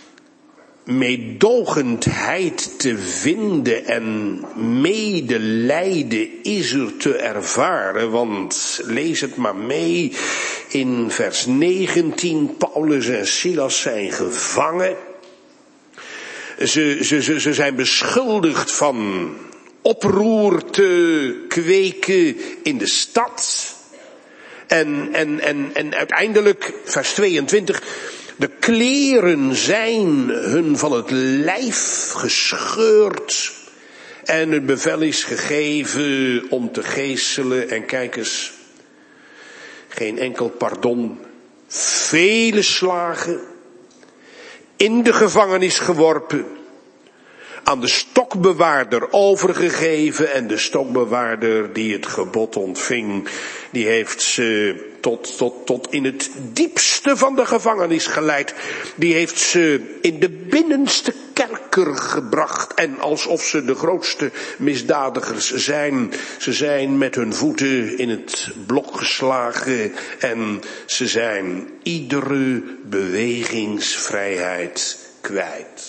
meedogendheid te vinden en medelijden is er te ervaren. Want lees het maar mee in vers negentien. Paulus en Silas zijn gevangen. Ze, ze, ze, ze zijn beschuldigd van oproer te kweken in de stad. En, en, en, en uiteindelijk, vers tweeëntwintig, de kleren zijn hun van het lijf gescheurd. En het bevel is gegeven om te geeselen. En kijk eens, geen enkel pardon, vele slagen, in de gevangenis geworpen, aan de stokbewaarder overgegeven. En de stokbewaarder die het gebod ontving, die heeft ze tot, tot, tot in het diepste van de gevangenis geleid. Die heeft ze in de binnenste kerker gebracht. En alsof ze de grootste misdadigers zijn. Ze zijn met hun voeten in het blok geslagen. En ze zijn iedere bewegingsvrijheid kwijt.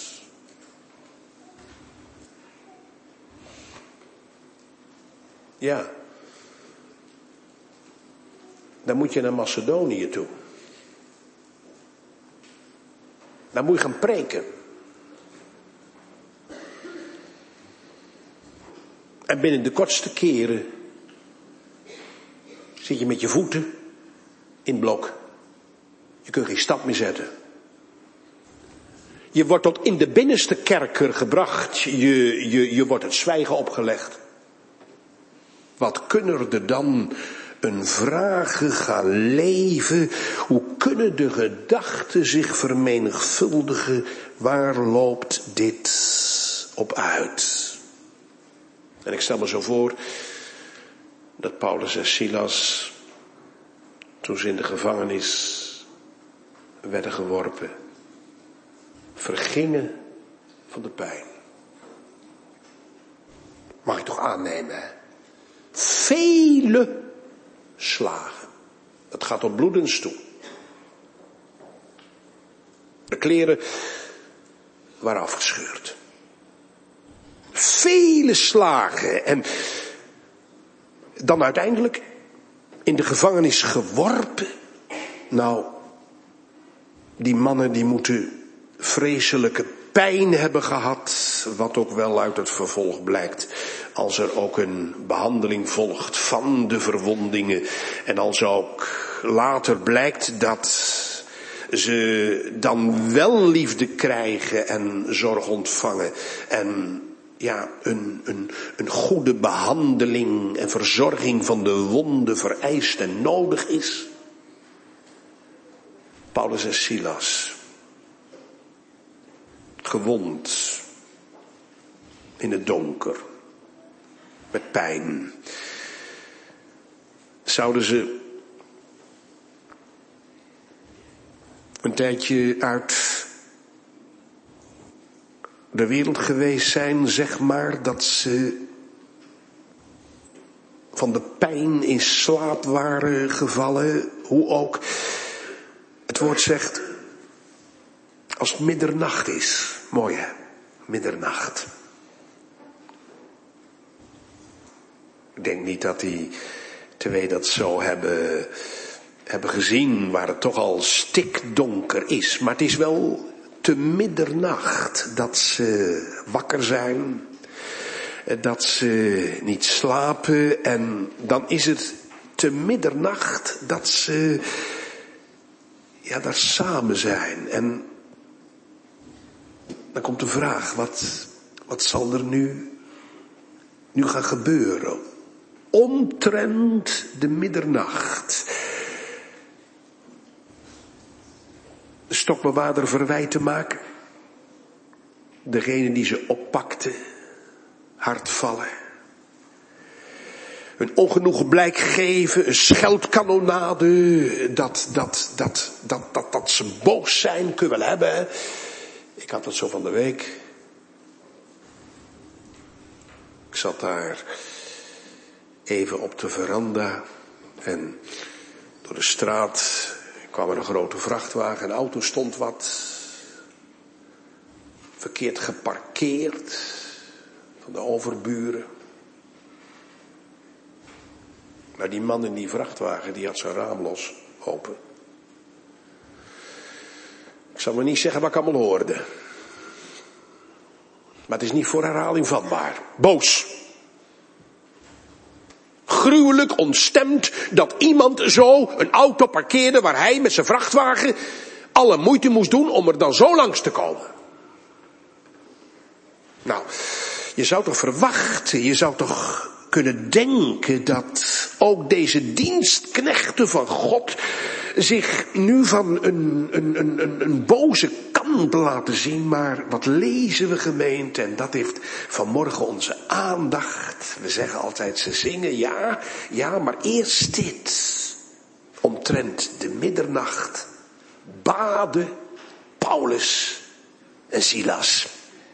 Ja. Dan moet je naar Macedonië toe. Dan moet je gaan preken. En binnen de kortste keren zit je met je voeten in het blok. Je kunt geen stap meer zetten. Je wordt tot in de binnenste kerker gebracht. Je, je, je wordt het zwijgen opgelegd. Wat kunnen er dan een vragen gaan leven. Hoe kunnen de gedachten zich vermenigvuldigen? Waar loopt dit op uit? En ik stel me zo voor dat Paulus en Silas, toen ze in de gevangenis werden geworpen, vergingen van de pijn. Mag ik toch aannemen, hè? Vele slagen. Het gaat tot bloedens toe. De kleren waren afgescheurd. Vele slagen. En dan uiteindelijk in de gevangenis geworpen. Nou, die mannen die moeten vreselijke pijn hebben gehad, wat ook wel uit het vervolg blijkt, als er ook een behandeling volgt van de verwondingen en als ook later blijkt dat ze dan wel liefde krijgen en zorg ontvangen en ja, een, een, een goede behandeling en verzorging van de wonden vereist en nodig is. Paulus en Silas, gewond, in het donker, met pijn. Zouden ze een tijdje uit de wereld geweest zijn, zeg maar, dat ze van de pijn in slaap waren gevallen, hoe ook. Het woord zegt, als het middernacht is. Mooi hè, middernacht. Ik denk niet dat die twee dat zo hebben, hebben gezien, waar het toch al stikdonker is. Maar het is wel te middernacht dat ze wakker zijn, dat ze niet slapen. En dan is het te middernacht dat ze ja, daar samen zijn. En dan komt de vraag, wat, wat zal er nu, nu gaan gebeuren? Omtrent de middernacht. De stokbewaarder verwijt te maken. Degene die ze oppakte, hard vallen. Een ongenoegen blijk geven, een scheldkanonade, dat, dat, dat, dat, dat, dat ze boos zijn, kun je wel hebben. Ik had het zo van de week. Ik zat daar even op de veranda en door de straat kwam er een grote vrachtwagen, een auto stond wat verkeerd geparkeerd van de overburen. Maar die man in die vrachtwagen, die had zijn raam los, open. Ik zal maar niet zeggen wat ik allemaal hoorde. Maar het is niet voor herhaling vatbaar. Boos. Gruwelijk ontstemd dat iemand zo een auto parkeerde waar hij met zijn vrachtwagen alle moeite moest doen om er dan zo langs te komen. Nou, je zou toch verwachten, je zou toch kunnen denken dat ook deze dienstknechten van God zich nu van een, een, een, een boze kant laten zien. Maar wat lezen we, gemeente? En dat heeft vanmorgen onze aandacht. We zeggen altijd, ze zingen, ja, ja, maar eerst dit. Omtrent de middernacht baden Paulus en Silas.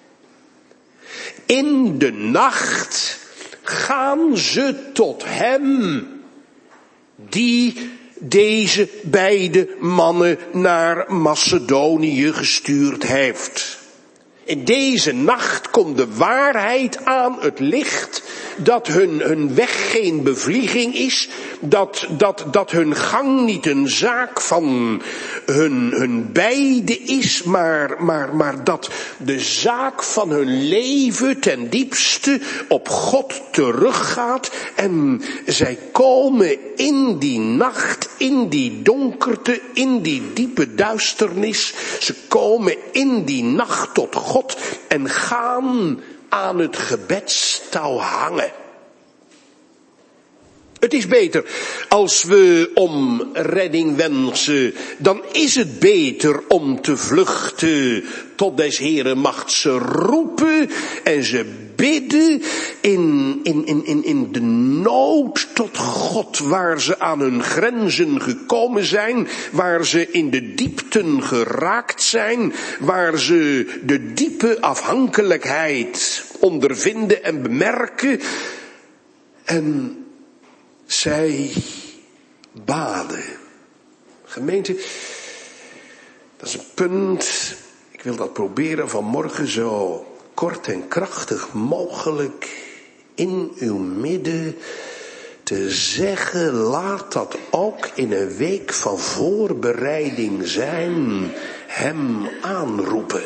In de nacht gaan ze tot hem die deze beide mannen naar Macedonië gestuurd heeft. In deze nacht komt de waarheid aan het licht, dat hun, hun weg geen bevlieging is, dat, dat, dat hun gang niet een zaak van hun, hun beide is, maar, maar, maar dat de zaak van hun leven ten diepste op God teruggaat. En zij komen in die nacht, in die donkerte, in die diepe duisternis, ze komen in die nacht tot God en gaan aan het gebedstouw hangen. Het is beter als we om redding wensen, dan is het beter om te vluchten tot des Heeren macht. Ze roepen en ze bidden in, in, in, in, in de nood tot God, waar ze aan hun grenzen gekomen zijn, waar ze in de diepten geraakt zijn, waar ze de diepe afhankelijkheid ondervinden en bemerken. En zij baden. Gemeente, dat is een punt. Ik wil dat proberen vanmorgen zo kort en krachtig mogelijk in uw midden te zeggen. Laat dat ook in een week van voorbereiding zijn. Hem aanroepen.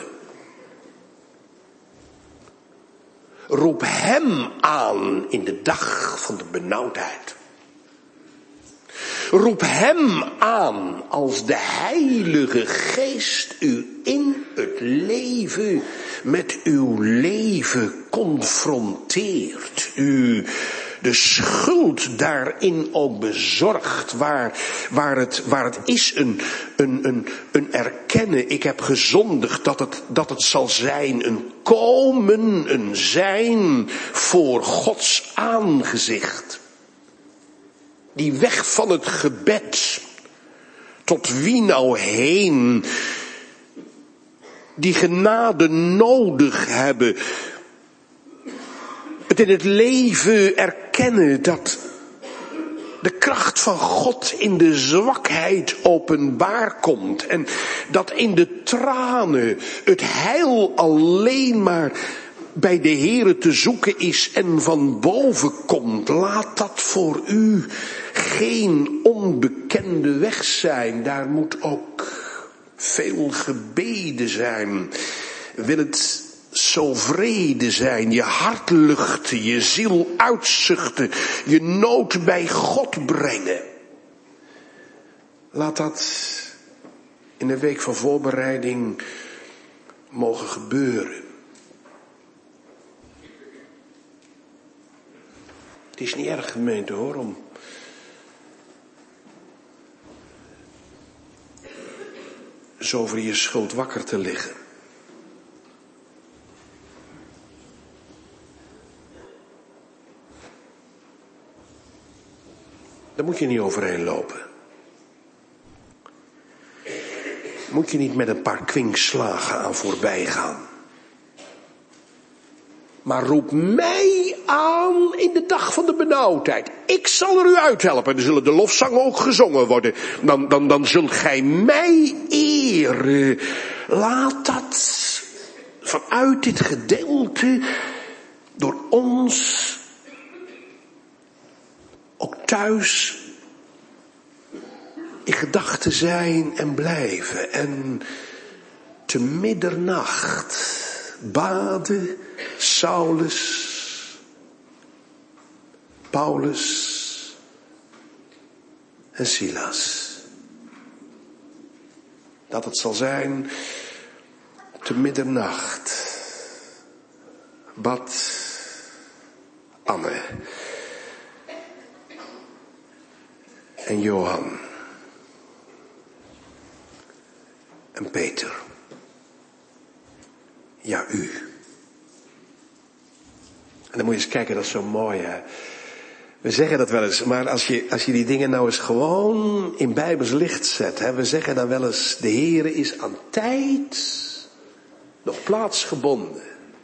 Roep hem aan in de dag van de benauwdheid. Roep hem aan als de Heilige Geest u in het leven met uw leven confronteert. U de schuld daarin ook bezorgt, waar, waar, het, waar het is een, een, een, een erkennen, ik heb gezondigd, dat het, dat het zal zijn een komen, een zijn voor Gods aangezicht. Die weg van het gebed, tot wie nou heen, die genade nodig hebben, het in het leven erkennen dat de kracht van God in de zwakheid openbaar komt en dat in de tranen het heil alleen maar bij de Heere te zoeken is en van boven komt. Laat dat voor u geen onbekende weg zijn. Daar moet ook veel gebeden zijn. Wil het zo vrede zijn, je hart luchten, je ziel uitzuchten, je nood bij God brengen. Laat dat in een week van voorbereiding mogen gebeuren. Het is niet erg, gemeente, hoor, om zo over je schuld wakker te liggen. Daar moet je niet overheen lopen. Moet je niet met een paar kwinkslagen aan voorbij gaan. Maar roep mij aan in de dag van de benauwdheid. Ik zal er u uithelpen. Dan zullen de lofzangen ook gezongen worden. Dan, dan, dan zult gij mij eren. Laat dat vanuit dit gedeelte door ons ook thuis in gedachten zijn en blijven. En te middernacht baden Saulus, Paulus en Silas. Dat het zal zijn te middernacht bad Anne en Johan en Peter. Ja, u. En dan moet je eens kijken, dat is zo mooi, hè. We zeggen dat wel eens, maar als je, als je die dingen nou eens gewoon in Bijbels licht zet, hè. We zeggen dan wel eens, de Heere is aan tijd nog plaatsgebonden.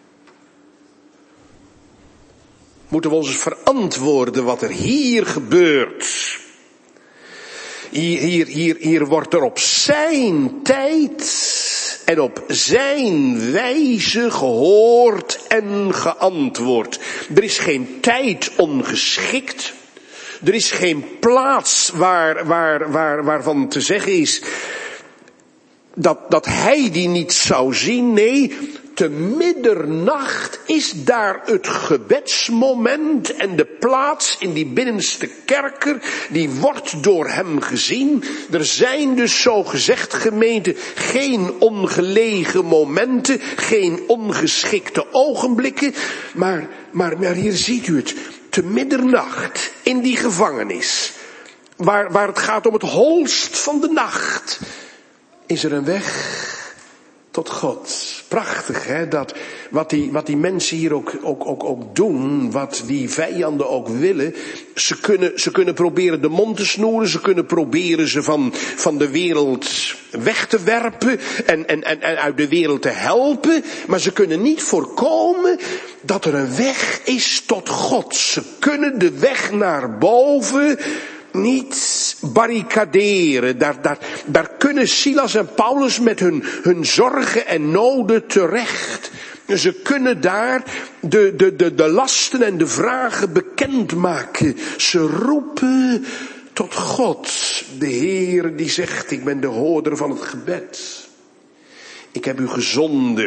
Moeten we ons eens verantwoorden wat er hier gebeurt. Hier, hier, hier, hier wordt er op zijn tijd en op zijn wijze gehoord en geantwoord. Er is geen tijd ongeschikt. Er is geen plaats waar, waar, waar, waarvan te zeggen is dat, dat hij die niet zou zien. Nee, te middernacht is daar het gebedsmoment en de plaats in die binnenste kerker, die wordt door hem gezien. Er zijn dus zo gezegd, gemeente, geen ongelegen momenten, geen ongeschikte ogenblikken, maar, maar, maar hier ziet u het. te middernacht in die gevangenis, waar, waar het gaat om het holst van de nacht, is er een weg tot God. Prachtig, hè, dat wat die, wat die mensen hier ook, ook, ook, ook doen, wat die vijanden ook willen. Ze kunnen, ze kunnen proberen de mond te snoeren, ze kunnen proberen ze van, van de wereld weg te werpen en, en, en, en uit de wereld te helpen. Maar ze kunnen niet voorkomen dat er een weg is tot God. Ze kunnen de weg naar boven niet barricaderen. Daar, daar, daar kunnen Silas en Paulus met hun, hun zorgen en noden terecht. Ze kunnen daar de, de, de, de lasten en de vragen bekendmaken. Ze roepen tot God. De Heer die zegt, ik ben de hoorder van het gebed. Ik heb u gezonden.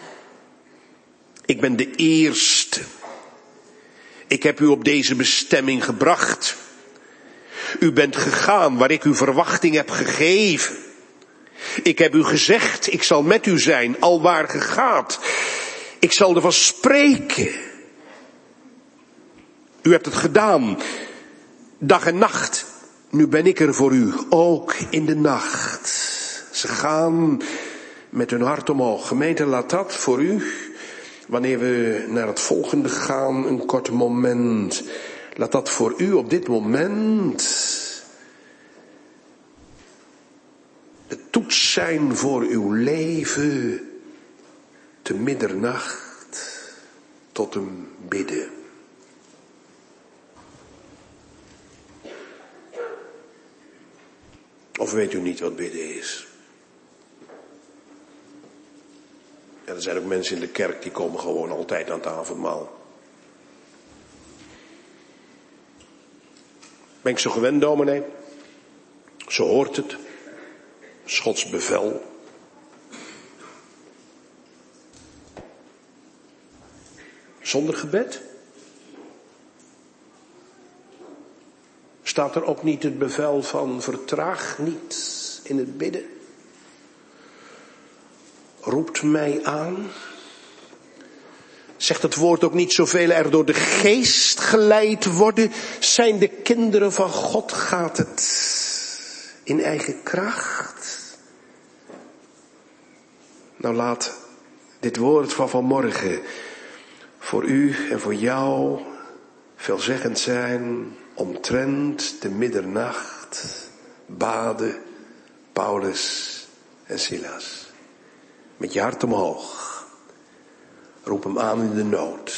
Ik ben de eerste. Ik heb u op deze bestemming gebracht. U bent gegaan waar ik u verwachting heb gegeven. Ik heb u gezegd, ik zal met u zijn, alwaar ge gaat. Ik zal ervan spreken. U hebt het gedaan, dag en nacht. Nu ben ik er voor u, ook in de nacht. Ze gaan met hun hart omhoog. Gemeente, laat dat voor u, wanneer we naar het volgende gaan, een kort moment. Laat dat voor u op dit moment de toets zijn voor uw leven, te middernacht tot hem bidden. Of weet u niet wat bidden is? Ja, er zijn ook mensen in de kerk die komen gewoon altijd aan het avondmaal. Ben ik zo gewend, dominee? Zo hoort het. Gods bevel. Zonder gebed? Staat er ook niet het bevel van vertraag niet in het bidden? Roept mij aan. Zegt het woord ook niet zoveel er door de geest geleid worden? Zijn de kinderen van God, gaat het in eigen kracht? Nou, laat dit woord van vanmorgen voor u en voor jou veelzeggend zijn omtrent de middernacht, baden Paulus en Silas. Met je hart omhoog. Roep hem aan in de nood.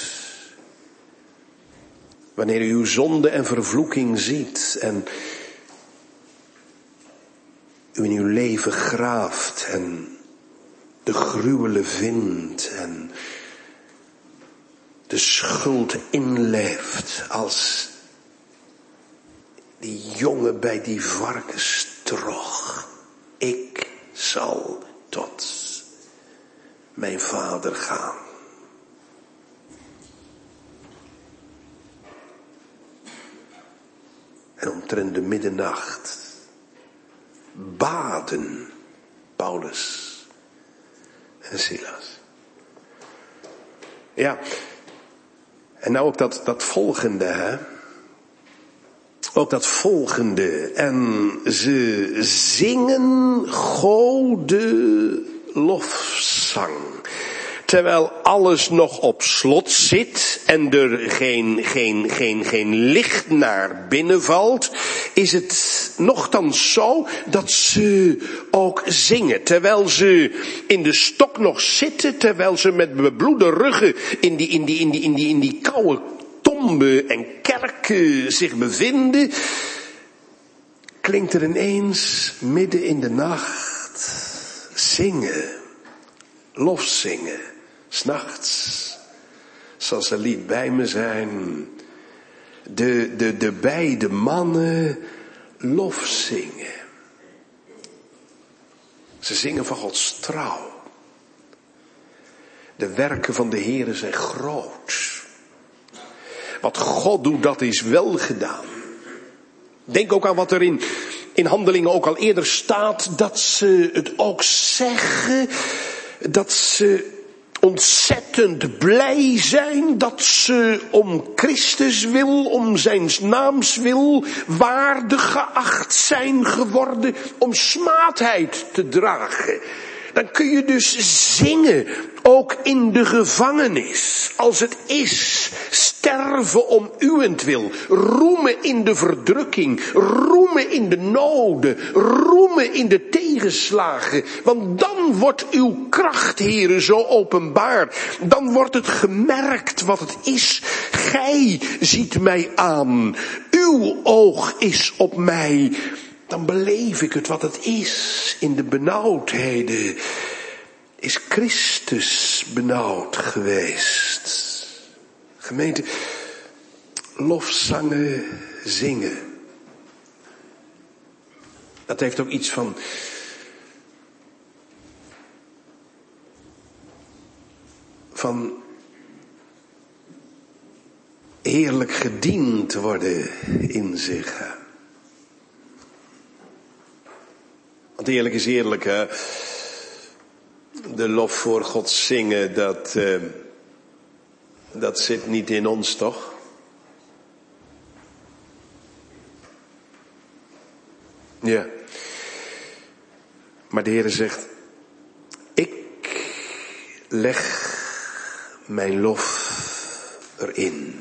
Wanneer u uw zonde en vervloeking ziet en u in uw leven graaft en de gruwelen vindt en de schuld inleeft als die jongen bij die varkenstrog. Ik zal tot mijn vader gaan. En omtrent de middernacht baden Paulus en Silas. Ja, en nou ook dat, dat volgende, hè. Ook dat volgende. En ze zingen Gode lofzang. Terwijl alles nog op slot zit en er geen, geen, geen, geen licht naar binnen valt, is het nochtans zo dat ze ook zingen. Terwijl ze in de stok nog zitten, terwijl ze met bebloede ruggen in die, in die, in die, in die, in die koude tomben en kerken zich bevinden, klinkt er ineens midden in de nacht zingen, lofzingen. 's Nachts zal ze lied bij me zijn. De, de, de beide mannen lof zingen. Ze zingen van Gods trouw. De werken van de Heere zijn groot. Wat God doet, dat is wel gedaan. Denk ook aan wat er in, in Handelingen ook al eerder staat. Dat ze het ook zeggen. Dat ze ontzet ontzettend blij zijn dat ze om Christus wil, om zijn naams wil, waardig geacht zijn geworden om smaadheid te dragen. Dan kun je dus zingen, ook in de gevangenis, als het is, sterven om uwentwil, roemen in de verdrukking, roemen in de noden, roemen in de tegenslagen, want dan wordt uw kracht, Heere, zo openbaar, dan wordt het gemerkt wat het is. Gij ziet mij aan, uw oog is op mij. Dan beleef ik het wat het is in de benauwdheden. Is Christus benauwd geweest? Gemeente, lofzangen, zingen. Dat heeft ook iets van van heerlijk gediend worden in zich. Want eerlijk is eerlijk, hè. De lof voor God zingen, dat, uh, dat zit niet in ons, toch? Ja. Maar de Heere zegt, ik leg mijn lof erin.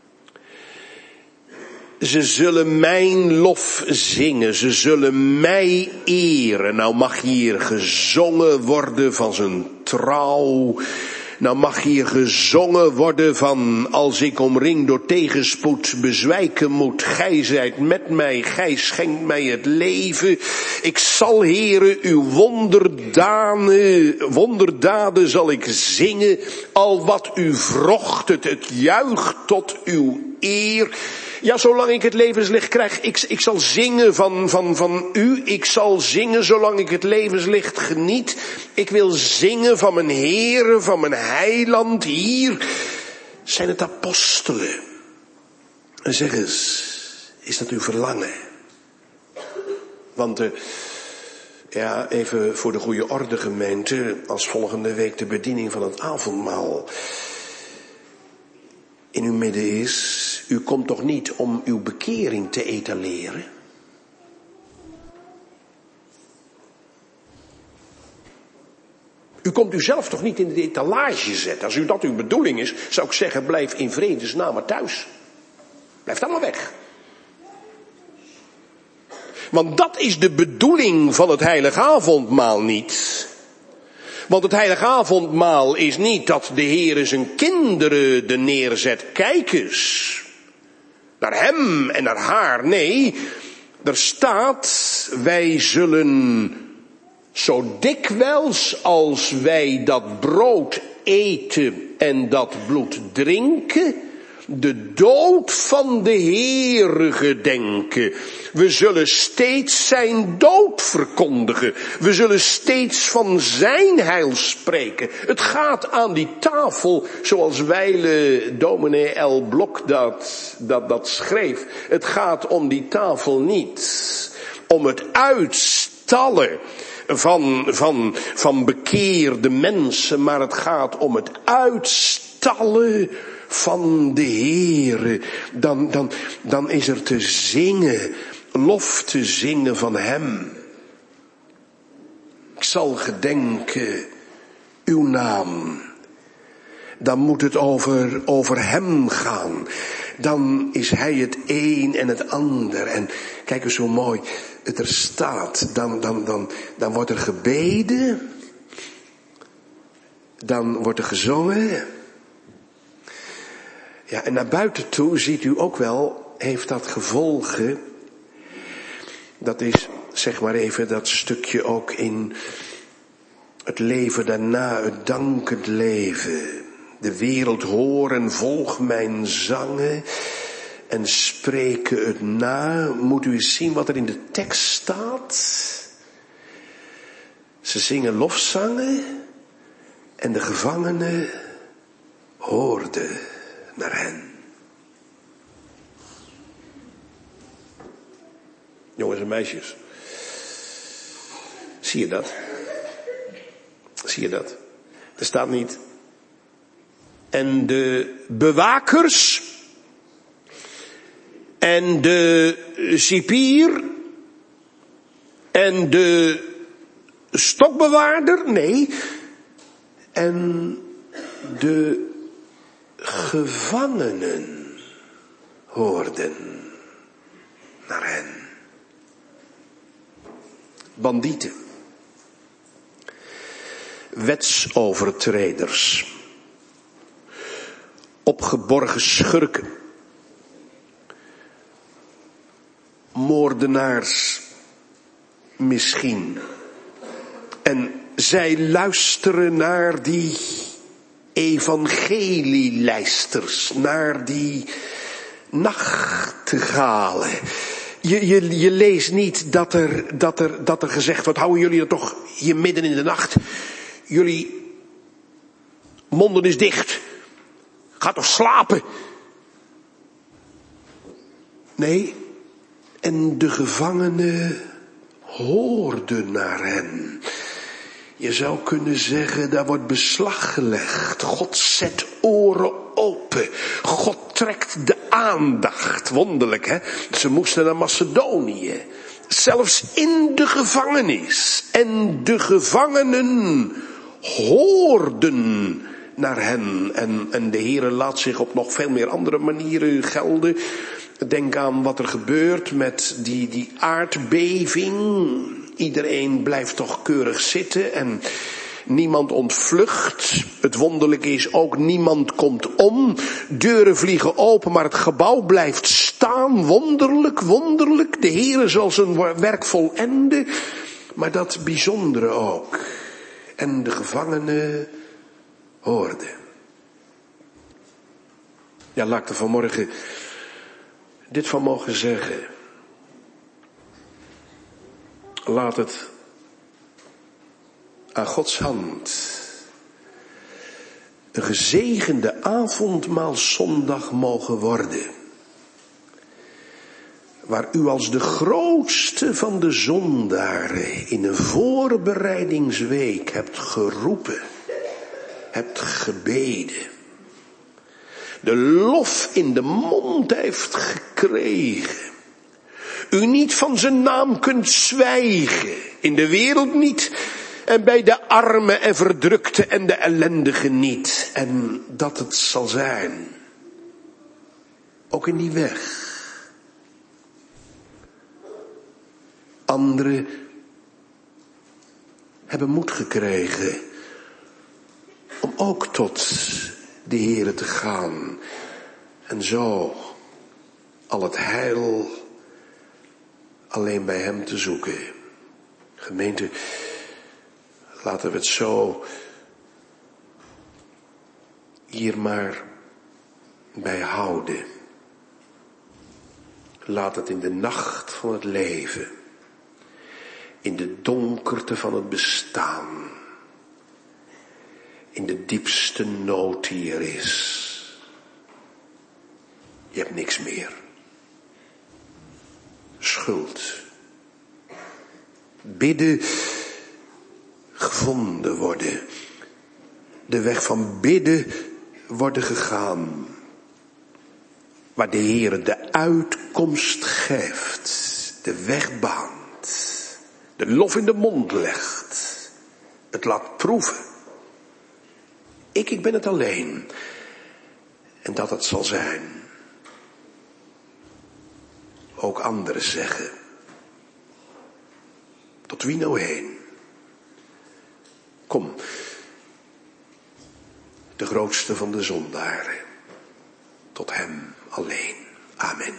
Ze zullen mijn lof zingen, ze zullen mij eren. Nou mag hier gezongen worden van zijn trouw. Nou mag hier gezongen worden van als ik omringd door tegenspoed bezwijken moet. Gij zijt met mij, gij schenkt mij het leven. Ik zal, Heere, uw wonderdaden, wonderdaden zal ik zingen. Al wat u wrocht, het, het juicht tot uw eer. Ja, zolang ik het levenslicht krijg, ik, ik zal zingen van, van, van u. Ik zal zingen zolang ik het levenslicht geniet. Ik wil zingen van mijn Heere, van mijn heiland. Hier zijn het apostelen. En zeg eens, is dat uw verlangen? Want, uh, ja, even voor de goede orde, gemeente, als volgende week de bediening van het avondmaal in uw midden is. U komt toch niet om uw bekering te etaleren? U komt uzelf toch niet in de etalage zetten? Als u dat uw bedoeling is, zou ik zeggen, blijf in vredesnaam maar thuis. Blijf allemaal weg. Want dat is de bedoeling van het heilige avondmaal niet. Want het heilige avondmaal is niet dat de Heere zijn kinderen er neerzet. Kijk eens. Naar hem en naar haar. Nee, er staat, wij zullen zo dikwijls als wij dat brood eten en dat bloed drinken, de dood van de Heere gedenken. We zullen steeds zijn dood verkondigen. We zullen steeds van zijn heil spreken. Het gaat aan die tafel, zoals wijle dominee L. Blok dat, dat, dat schreef. Het gaat om die tafel niet. Om het uitstallen van, van, van bekeerde mensen. Maar het gaat om het uitstallen van de Heere. Dan, dan, dan is er te zingen, lof te zingen van hem. Ik zal gedenken uw naam. Dan moet het over, over hem gaan. Dan is hij het een en het ander. En kijk eens hoe mooi het er staat. Dan, dan, dan, dan wordt er gebeden. Dan wordt er gezongen. Ja, en naar buiten toe ziet u ook wel, heeft dat gevolgen. Dat is, zeg maar even, dat stukje ook in het leven daarna, het dankend leven. De wereld horen, volg mijn zangen en spreken het na. Moet u eens zien wat er in de tekst staat. Ze zingen lofzangen en de gevangenen hoorden naar hen. Jongens en meisjes. Zie je dat? Zie je dat? Er staat niet, en de bewakers en de cipier en de stokbewaarder, nee, en de gevangenen hoorden naar hen. Bandieten, wetsovertreders, opgeborgen schurken, moordenaars misschien. En zij luisteren naar die evangelielijsters, naar die nachtegalen. Je, je, je leest niet dat er, dat, er, dat er gezegd wordt, houden jullie er toch hier midden in de nacht? Jullie monden is dicht. Ga toch slapen. Nee, en de gevangenen hoorden naar hen. Je zou kunnen zeggen, daar wordt beslag gelegd. God zet oren open. God trekt de aandacht. Wonderlijk, hè? Ze moesten naar Macedonië. Zelfs in de gevangenis. En de gevangenen hoorden naar hen. En, en de Heere laat zich op nog veel meer andere manieren gelden. Denk aan wat er gebeurt met die, die aardbeving. Iedereen blijft toch keurig zitten en niemand ontvlucht. Het wonderlijke is ook, niemand komt om. Deuren vliegen open, maar het gebouw blijft staan. Wonderlijk, wonderlijk. De Heere zal zijn werk volenden. Maar dat bijzondere ook. En de gevangenen hoorden. Ja, laat ik er vanmorgen dit van mogen zeggen. Laat het aan Gods hand een gezegende avondmaalszondag mogen worden. Waar u als de grootste van de zondaren in een voorbereidingsweek hebt geroepen, hebt gebeden. De lof in de mond heeft gekregen. U niet van zijn naam kunt zwijgen. In de wereld niet. En bij de armen en verdrukten en de ellendigen niet. En dat het zal zijn. Ook in die weg. Anderen hebben moed gekregen. Om ook tot de Heere te gaan. En zo al het heil alleen bij hem te zoeken. Gemeente, laten we het zo hier maar bij houden. Laat het in de nacht van het leven, in de donkerte van het bestaan, in de diepste nood die er is. Je hebt niks meer. Schuld. Bidden gevonden worden. De weg van bidden worden gegaan. Waar de Heer de uitkomst geeft. De weg baant. De lof in de mond legt. Het laat proeven. Ik, ik ben het alleen. En dat het zal zijn. Ook anderen zeggen. Tot wie nou heen? Kom. De grootste van de zondaren. Tot hem alleen. Amen.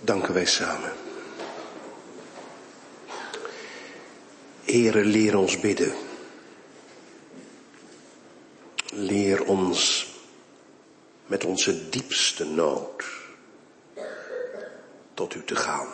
danken wij samen. Heere, leer ons bidden. Leer ons met onze diepste nood tot u te gaan.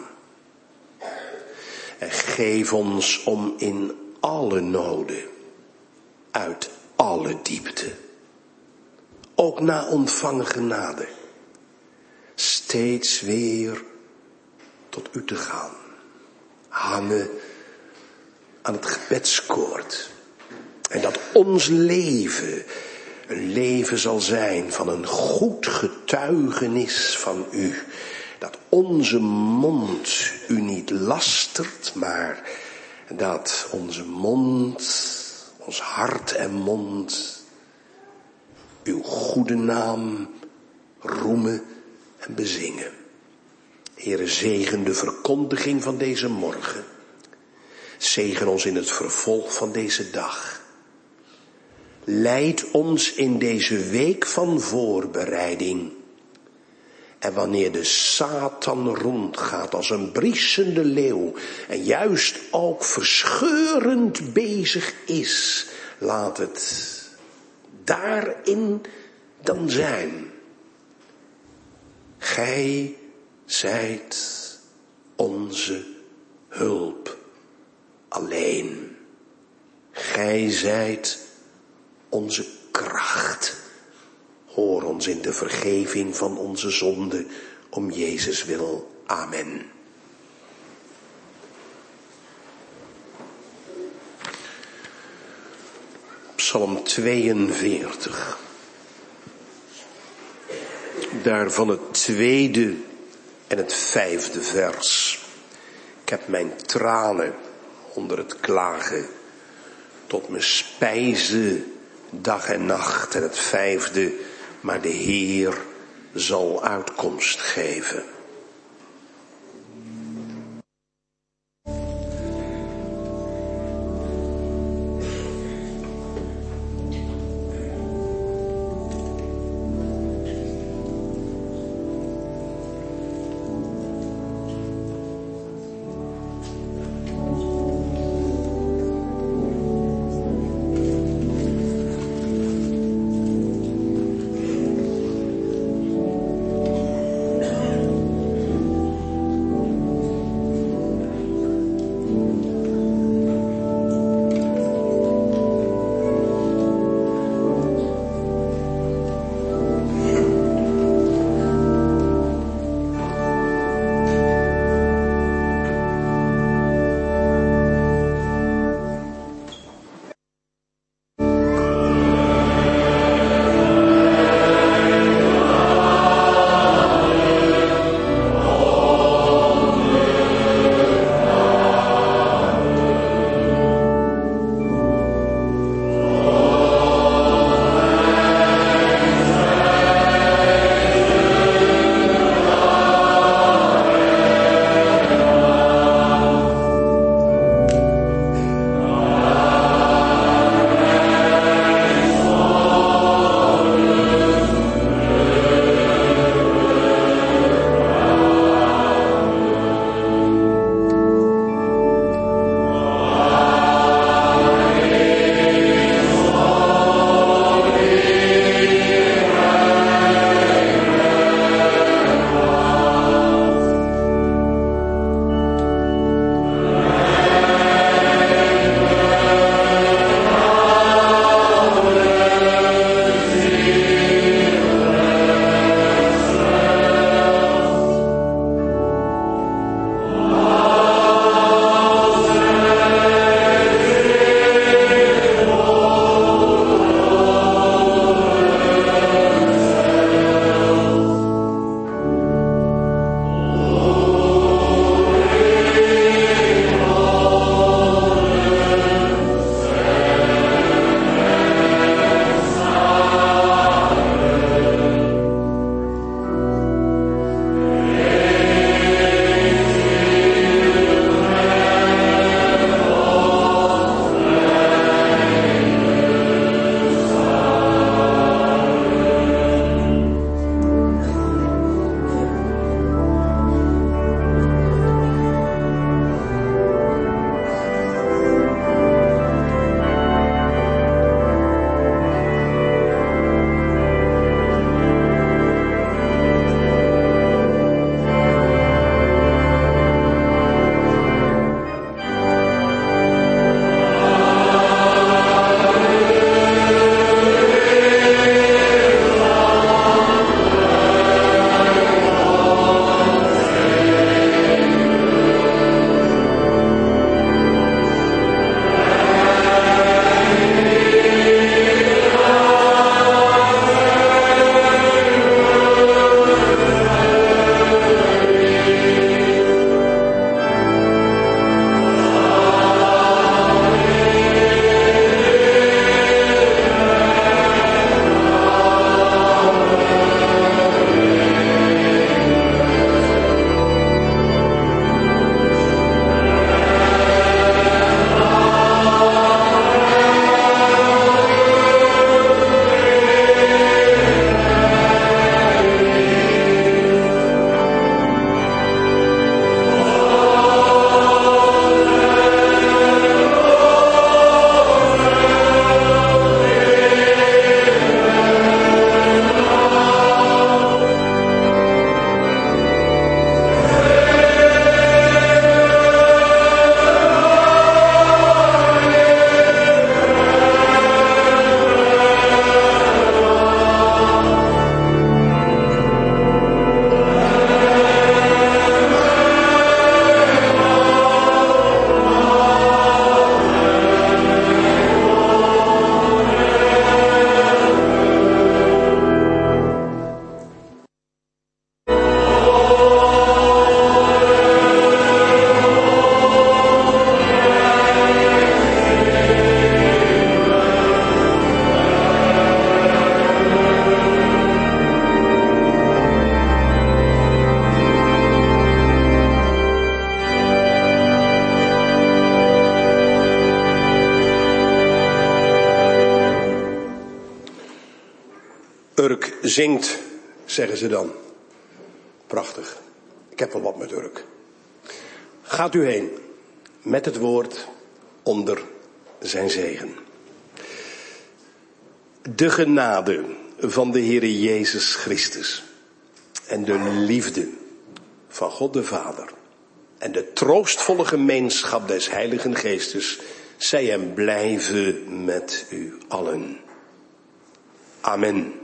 En geef ons om in alle noden, uit alle diepte, ook na ontvangen genade, steeds weer tot u te gaan. Hangen aan het gebedskoord. En dat ons leven een leven zal zijn van een goed getuigenis van u. Dat onze mond u niet lastert, maar dat onze mond, ons hart en mond uw goede naam roemen en bezingen. Heere, zegen de verkondiging van deze morgen. Zegen ons in het vervolg van deze dag. Leid ons in deze week van voorbereiding. En wanneer de Satan rondgaat als een briesende leeuw en juist ook verscheurend bezig is, laat het daarin dan zijn. Gij zijt onze hulp alleen. Gij zijt onze kracht. Hoor ons in de vergeving van onze zonden, om Jezus wil. Amen. Psalm tweeënveertig. Daarvan het tweede en het vijfde vers. Ik heb mijn tranen onder het klagen tot me spijze dag en nacht. En het vijfde, maar de Heer zal uitkomst geven. zingt, zeggen ze dan. Prachtig. Ik heb wel wat met Urk. Gaat u heen met het woord onder zijn zegen. De genade van de Heere Jezus Christus en de liefde van God de Vader en de troostvolle gemeenschap des Heiligen Geestes zij en blijven met u allen. Amen.